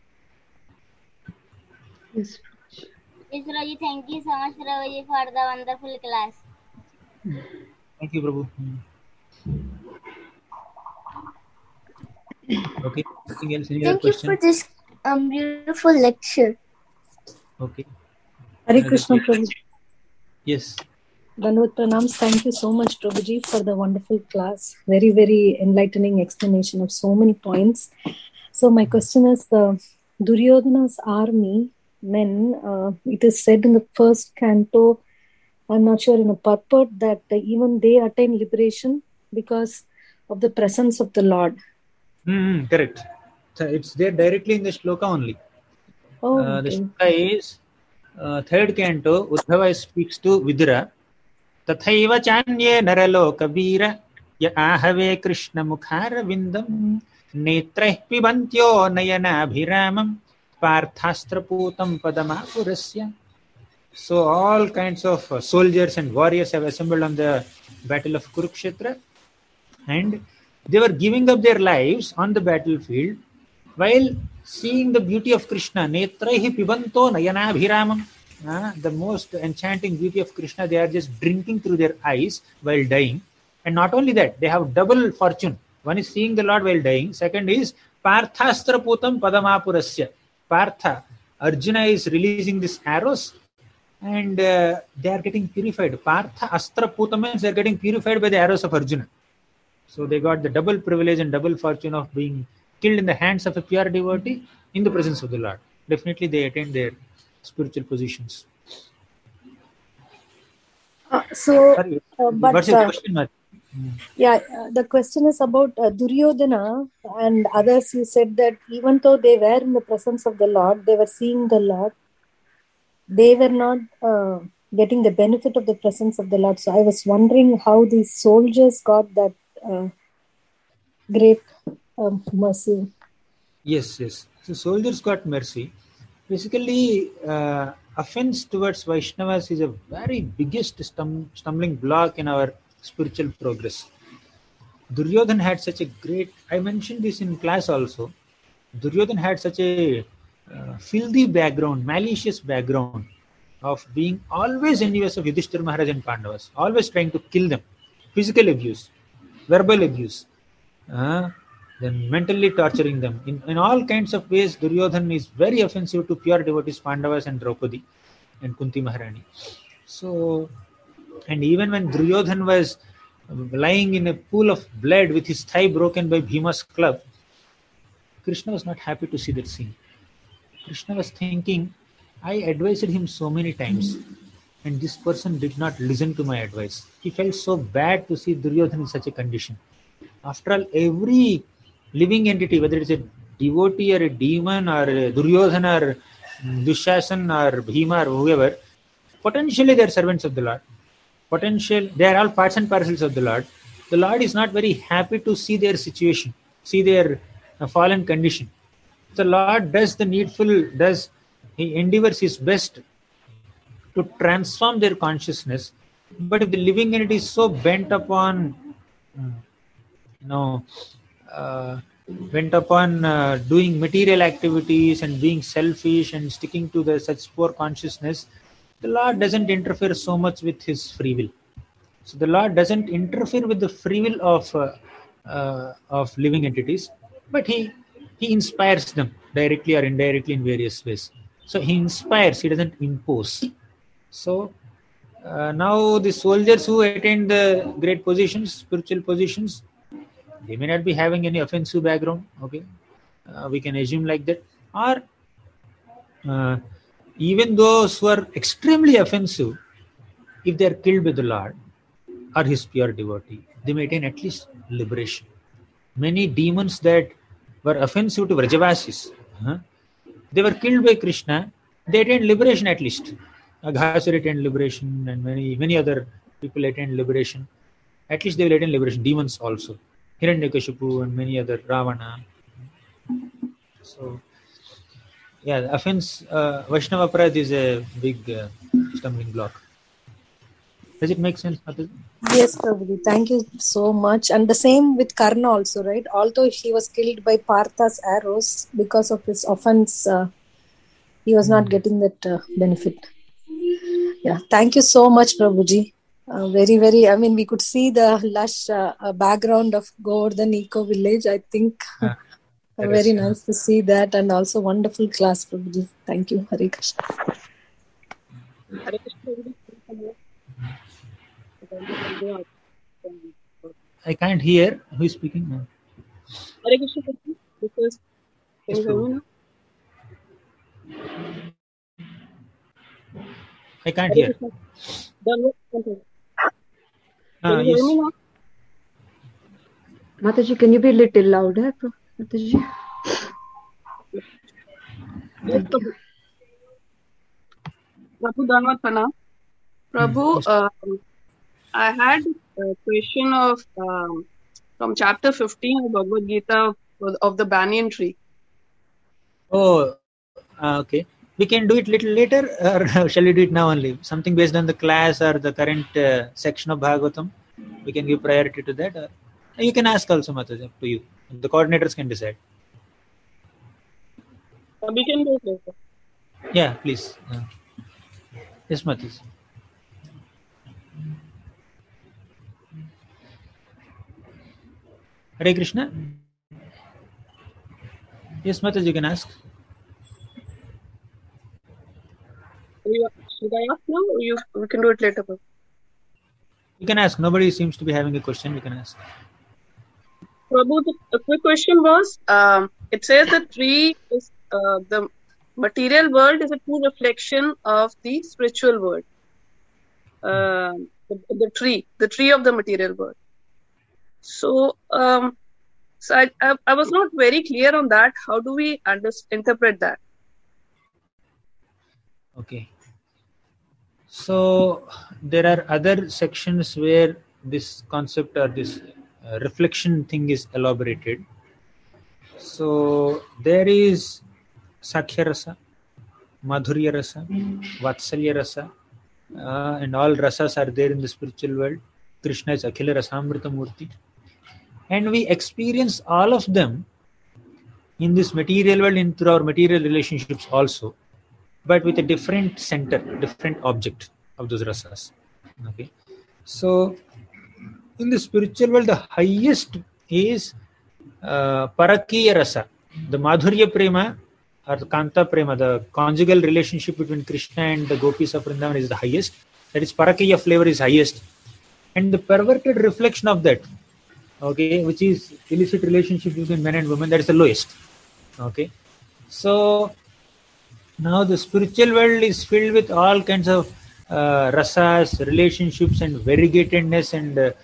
S1: Yes.
S5: Yes, Prabhuji, thank you so much, Prabhuji, for the wonderful class.
S3: Thank you, Prabhu. Okay. Anything else? Any other
S6: Thank you
S3: question?
S6: for this beautiful lecture.
S3: Okay.
S7: Hare Krishna, Prabhu.
S3: Yes.
S7: Dandavat Pranams. Thank you so much, Prabhuji, for the wonderful class. Very, very enlightening explanation of so many points. So my question is, the Duryodhana's army men, it is said in the first canto, I'm not sure in a purport, that even they attain liberation because of the presence of the Lord.
S3: Correct. So it's there directly in the shloka only.
S7: Oh,
S3: The
S7: okay.
S3: shloka is third canto. Uddhava speaks to Vidura. Tathaiva chanye naraloka veera ya ahave Krishna mukhara vindam netreh pibantyo nayana bhiramam parthastra-putam padamapurasya. So all kinds of soldiers and warriors have assembled on the battle of Kurukshetra, and they were giving up their lives on the battlefield while seeing the beauty of Krishna. Netraihi pibanto nayana bhiramam. The most enchanting beauty of Krishna, they are just drinking through their eyes while dying. And not only that, they have double fortune. One is seeing the Lord while dying. Second is Parthastra Putam Padamapurasya. Partha, Arjuna is releasing these arrows, and they are getting purified. Partha Astra Putam means they are getting purified by the arrows of Arjuna. So they got the double privilege and double fortune of being killed in the hands of a pure devotee in the presence of the Lord. Definitely they attain their spiritual positions.
S7: What's your question, Mati? The question is about Duryodhana and others. You said that even though they were in the presence of the Lord, they were seeing the Lord, they were not getting the benefit of the presence of the Lord. So I was wondering how these soldiers got that great mercy.
S3: Yes. So soldiers got mercy. Basically, offense towards Vaishnavas is a very biggest stumbling block in our spiritual progress. Duryodhana had such a great, I mentioned this in class also, Duryodhana had such a filthy background, malicious background of being always envious of Yudhishthira Maharaj and Pandavas, always trying to kill them, physical abuse, verbal abuse, then mentally torturing them. In all kinds of ways, Duryodhana is very offensive to pure devotees, Pandavas and Draupadi and Kunti Maharani. So, and even when Duryodhana was lying in a pool of blood with his thigh broken by Bhima's club, Krishna was not happy to see that scene. Krishna was thinking, I advised him so many times, and this person did not listen to my advice. He felt so bad to see Duryodhana in such a condition. After all, every living entity, whether it's a devotee or a demon or a Duryodhana or Dushasana or Bhima or whoever, potentially they are servants of the Lord. They are all parts and parcels of the Lord. The Lord is not very happy to see their situation, see their fallen condition. The Lord does the needful, does he endeavors his best to transform their consciousness. But if the living entity is so bent upon, doing material activities and being selfish and sticking to the such poor consciousness, the Lord doesn't interfere so much with his free will. So the Lord doesn't interfere with the free will of living entities, but he inspires them directly or indirectly in various ways. So he inspires, he doesn't impose. So now the soldiers who attain the great positions, spiritual positions, they may not be having any offensive background. Okay, we can assume like that. Or even those who are extremely offensive, if they are killed by the Lord or his pure devotee, they may attain at least liberation. Many demons that were offensive to Vrajavasis, they were killed by Krishna, they attained liberation at least. Aghasur attained liberation, and many other people attained liberation. At least they will attain liberation. Demons also. Hiranyakashipu and many other, Ravana. So, yeah, the offense, Vaishnava Aparadh is a big stumbling block. Does it make sense, Mataji?
S7: Yes, Prabhuji. Thank you so much. And the same with Karna also, right? Although he was killed by Partha's arrows, because of his offense, he was not getting that benefit. Yeah, thank you so much, Prabhuji. Very, very, I mean, we could see the lush background of Govardhan Eco Village. I think very nice to see that, and also wonderful class, Prabhuji. Thank you. Hare Krishna.
S8: Hare Krishna.
S3: I can't hear. Who is speaking now?
S8: Hare Krishna. Because can you hear me now?
S3: I can't hear.
S8: Can you hear me now?
S1: Mataji, can you be a little louder, Mataji?
S8: Prabhu Dhanvat Pranam. Prabhu, I had a question of from chapter 15 of Bhagavad Gita of the banyan tree.
S3: Oh, okay. We can do it little later, or shall we do it now only? Something based on the class or the current section of Bhagavatam. We can give priority to that. Or you can ask also, Mataji, up to you. The coordinators can decide.
S8: We can do it later.
S3: Yeah, please. Yes, Mataji. Hare Krishna. Yes, Mataji, you can ask.
S8: Should I ask now, or we can do it later?
S3: You can ask. Nobody seems to be having a question. You can ask.
S8: Prabhu, the quick question was, it says the tree is the material world is a true reflection of the spiritual world. The tree of the material world. So, so I was not very clear on that. How do we interpret that?
S3: Okay. So there are other sections where this concept or this reflection thing is elaborated. So there is Sakhya Rasa, Madhurya Rasa, Vatsalya Rasa, and all rasas are there in the spiritual world. Krishna is Akhila Rasamrita Murti. And we experience all of them in this material world, in through our material relationships also, but with a different center, different object of those rasas. Okay. So in the spiritual world, the highest is Parakiya Rasa, the Madhurya Prema or the Kanta Prema, the conjugal relationship between Krishna and the gopis of Vrindavan is the highest. That is, Parakiya flavor is highest. And the perverted reflection of that, okay, which is illicit relationship between men and women, that is the lowest. Okay. So now the spiritual world is filled with all kinds of rasas, relationships, and variegatedness,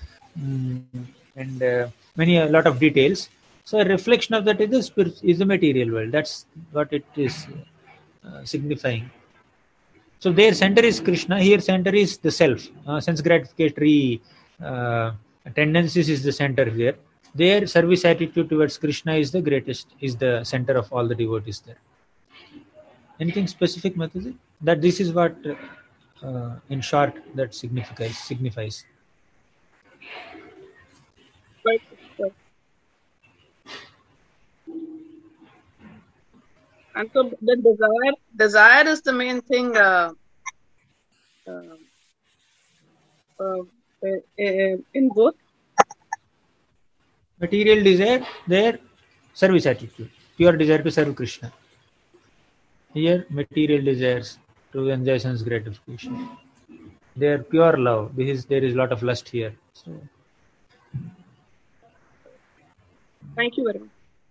S3: and a lot of details. So a reflection of that is the material world. That's what it is signifying. So their center is Krishna. Here center is the self. Sense gratificatory tendencies is the center here. Their service attitude towards Krishna is the greatest, is the center of all the devotees there. Anything specific, Mataji? That this is what, in short, that signifies.
S8: Right. And so the desire is the main thing in both.
S3: Material desire, their service attitude, pure desire to serve Krishna. Here, material desires to enjoy sense gratification. They are pure love. There is a lot of lust here. So,
S8: thank you very much.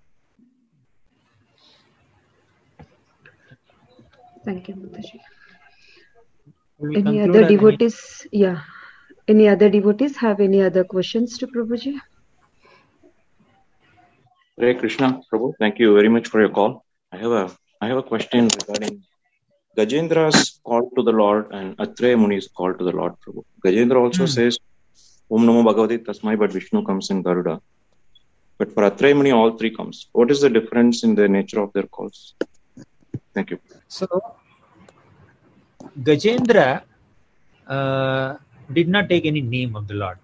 S1: Thank you, Mataji.
S3: we
S1: Any
S3: conclude
S1: other
S3: or
S1: devotees? Yeah. Any other devotees have any other questions to Prabhuji?
S9: Hare Krishna, Prabhu. Thank you very much for your call. I have a question regarding Gajendra's call to the Lord and Atreya Muni's call to the Lord, Prabhu. Gajendra also says Om Namo Bhagavate Tasmai, but Vishnu comes in Garuda. But for Atreya Muni, all three comes. What is the difference in the nature of their calls? Thank you.
S3: So, Gajendra did not take any name of the Lord.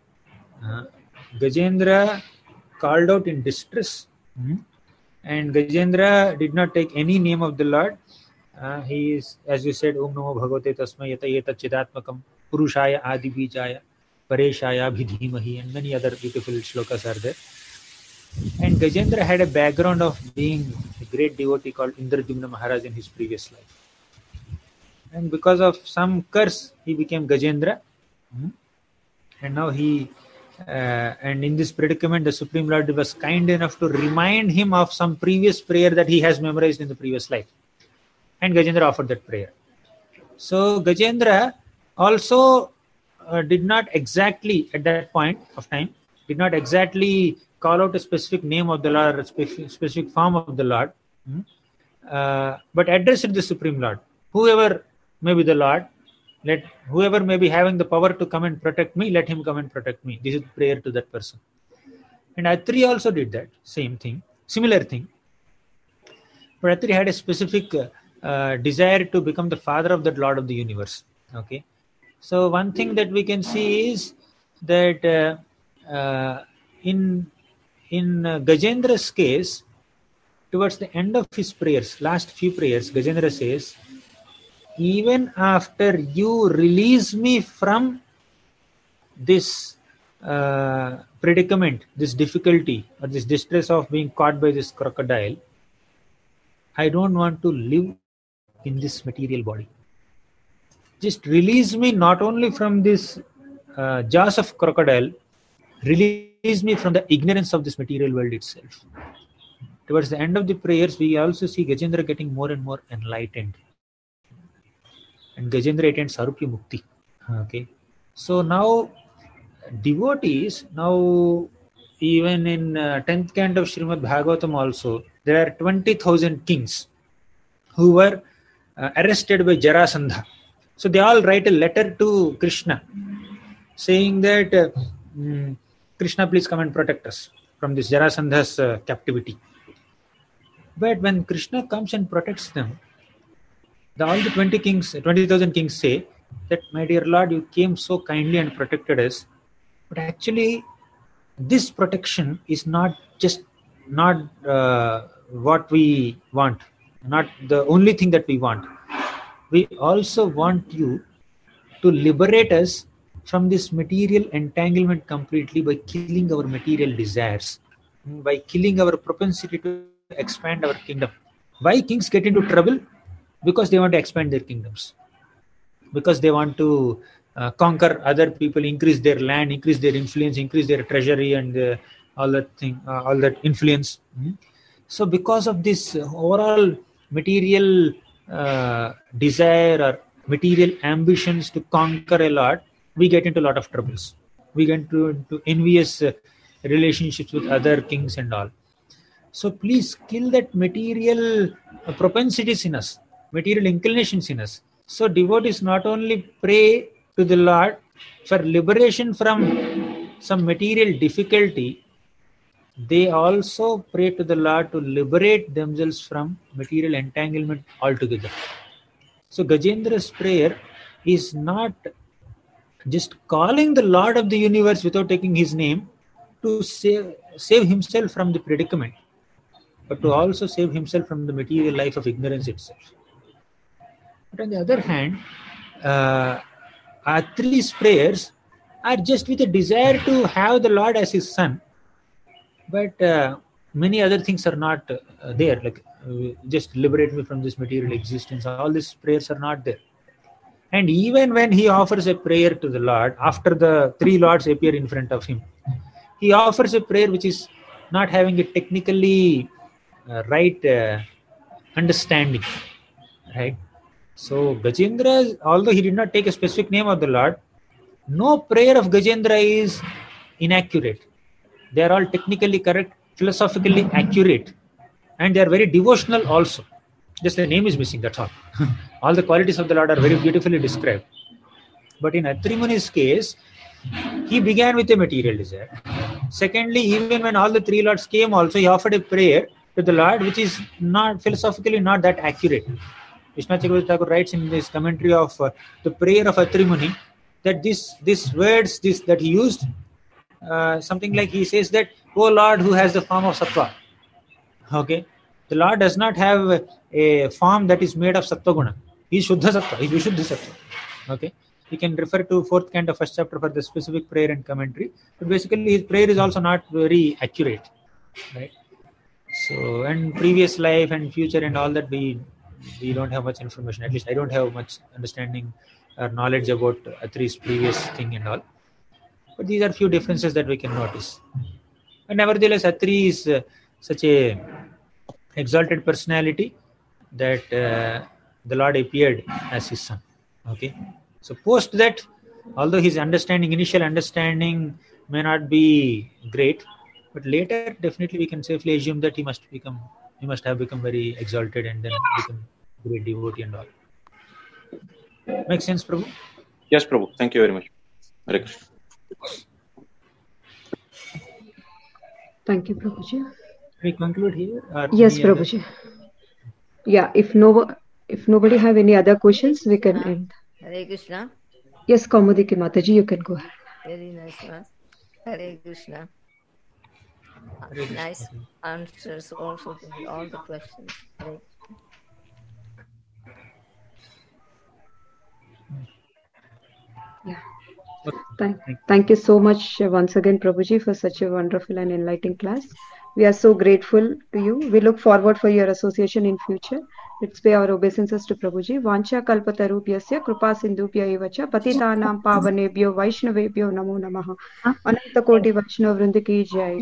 S3: Gajendra called out in distress, and Gajendra did not take any name of the Lord. He is, as you said, Om Namo Bhagavate Tasmai Yata Yeta Chidatmakam Purushaya Adi Bijaya Pareshaya Bhidhimahi, and many other beautiful shlokas are there. And Gajendra had a background of being a great devotee called Indradyumna Maharaj in his previous life. And because of some curse, he became Gajendra. And now and in this predicament, the Supreme Lord was kind enough to remind him of some previous prayer that he has memorized in the previous life. And Gajendra offered that prayer. So Gajendra also did not exactly, at that point of time, did not exactly call out a specific name of the Lord, a specific form of the Lord, but addressed the Supreme Lord. Whoever may be the Lord, whoever may be having the power to come and protect me, let him come and protect me. This is prayer to that person. And Atri also did that, same thing, similar thing. But Atri had a specific desire to become the father of that Lord of the universe. Okay, so one thing that we can see is that in Gajendra's case, towards the end of his prayers, last few prayers, Gajendra says, even after you release me from this predicament, this difficulty or this distress of being caught by this crocodile, I don't want to live in this material body. Just release me not only from this jaws of crocodile, release me from the ignorance of this material world itself. Towards the end of the prayers, we also see Gajendra getting more and more enlightened. And Gajendra attained Sarupya Mukti. Okay. So now devotees, now even in 10th canto of Srimad Bhagavatam also, there are 20,000 kings who were arrested by Jarasandha. So they all write a letter to Krishna saying that Krishna, please come and protect us from this Jarasandha's captivity. But when Krishna comes and protects them, all the 20,000 kings say that, my dear Lord, you came so kindly and protected us. But actually, this protection is not what we want, not the only thing that we want. We also want you to liberate us from this material entanglement completely by killing our material desires, by killing our propensity to expand our kingdom. Why kings get into trouble? Because they want to expand their kingdoms, because they want to conquer other people, increase their land, increase their influence, increase their treasury, and all that influence. So because of this overall material desire or material ambitions to conquer a lot, we get into a lot of troubles. We get into envious relationships with other kings and all. So please kill that material propensities in us, material inclinations in us. So devotees not only pray to the Lord for liberation from some material difficulty, they also pray to the Lord to liberate themselves from material entanglement altogether. So Gajendra's prayer is not just calling the Lord of the universe without taking his name to save himself from the predicament, but to also save himself from the material life of ignorance itself. But on the other hand, Atri's prayers are just with a desire to have the Lord as his son, but many other things are not there, like just liberate me from this material existence. All these prayers are not there. And even when he offers a prayer to the Lord, after the three lords appear in front of him, he offers a prayer which is not having a technically right understanding, right? So Gajendra, although he did not take a specific name of the Lord, no prayer of Gajendra is inaccurate. They are all technically correct, philosophically accurate, and they are very devotional also. Just the name is missing, that's all. All the qualities of the Lord are very beautifully described. But in Atri Muni's case, he began with a material desire. Secondly, even when all the three lords came also, he offered a prayer to the Lord which is not philosophically not that accurate. Vishwanath Chakravarti Thakur writes in this commentary of the prayer of Atri Muni that these words that he used, something like he says that, "O Lord who has the form of Sattva." Okay, the Lord does not have a form that is made of Sattva Guna. He is Shuddha Sattva, he is Vishuddha Sattva. Okay, you can refer to 4th canto 1st chapter for the specific prayer and commentary. But basically his prayer is also not very accurate, right? So, and previous life and future and all that, we don't have much information. At least I don't have much understanding or knowledge about Atri's previous thing and all. But these are few differences that we can notice. And nevertheless, Atri is such a exalted personality that the Lord appeared as his son. Okay, so post that, although his initial understanding may not be great, but later definitely we can safely assume that he must have become very exalted and then become great devotee and all. Makes sense, Prabhu?
S9: Yes, Prabhu. Thank you very much. Hare Krishna.
S1: Thank you, Prabhuji.
S3: We conclude here?
S1: Yes, Prabhuji. Yeah, if nobody have any other questions, we can end.
S10: Hare Krishna.
S1: Yes, Kaumudiki Mataji, you can go ahead.
S10: Very nice, Mass. Hare Krishna. Nice answers also to all the questions. Hare
S1: Yeah. Thank you so much once again, Prabhuji, for such a wonderful and enlightening class. We are so grateful to you. We look forward for your association in future. Let's pay our obeisances to Prabhuji. Vancha kalpatarubhyasya kripa sindhubhya evacha patitanam pavanebhyo vaishnavebhyo namo namaha. Ananta koti Vaishnav Vrinda ki jai.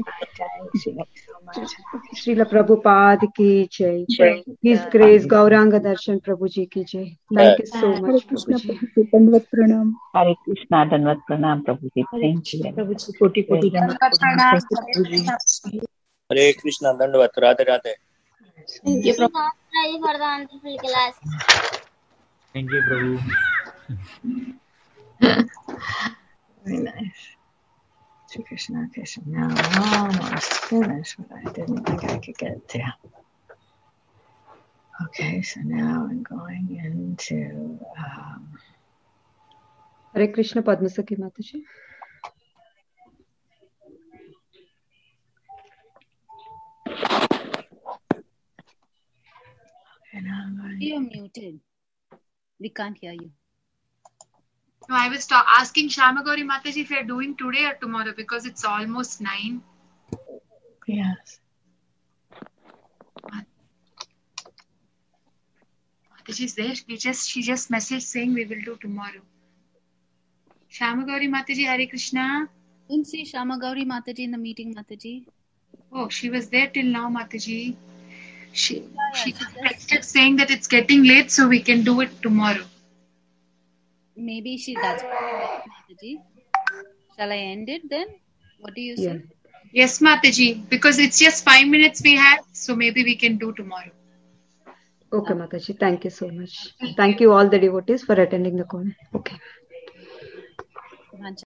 S1: Srila Prabhupada ki jai. His Grace Gauranga Darshan Prabhuji ki jai. Thank you so much, Prabhuji.
S11: Dandavat pranam.
S12: Hare Krishna, Dandavat pranam, Prabhuji. Thank you.
S11: Prabhuji, koti dandavat pranam.
S13: Hare Krishna, Dandavat, Radhe Radhe.
S5: Thank you, Prabhu, for the wonderful class.
S3: Thank you, Prabhu.
S11: Very nice. Shri Krishna, Krishna. Now I'm almost finished, but I didn't think I could get to. Okay, so now I'm going into.
S1: Hare Krishna, Padmasaki Mataji.
S14: You're muted. We can't hear you.
S15: No, I was asking Shyamagauri Mataji if you're doing today or tomorrow because it's almost 9.
S11: Yes.
S15: Mataji's there. She just messaged saying we will do tomorrow. Shyamagauri Mataji, Hare Krishna.
S14: Don't see Shyamagauri Mataji in the meeting, Mataji.
S15: Oh, she was there till now, Mataji. She texted saying that it's getting late, so we can do it tomorrow.
S14: Maybe she does. Mataji. Shall I end it then? What do you say?
S15: Yes, Mataji, because it's just 5 minutes we have, so maybe we can do tomorrow.
S1: Okay, Mataji. Thank you so much. Thank you all the devotees for attending the call. Okay.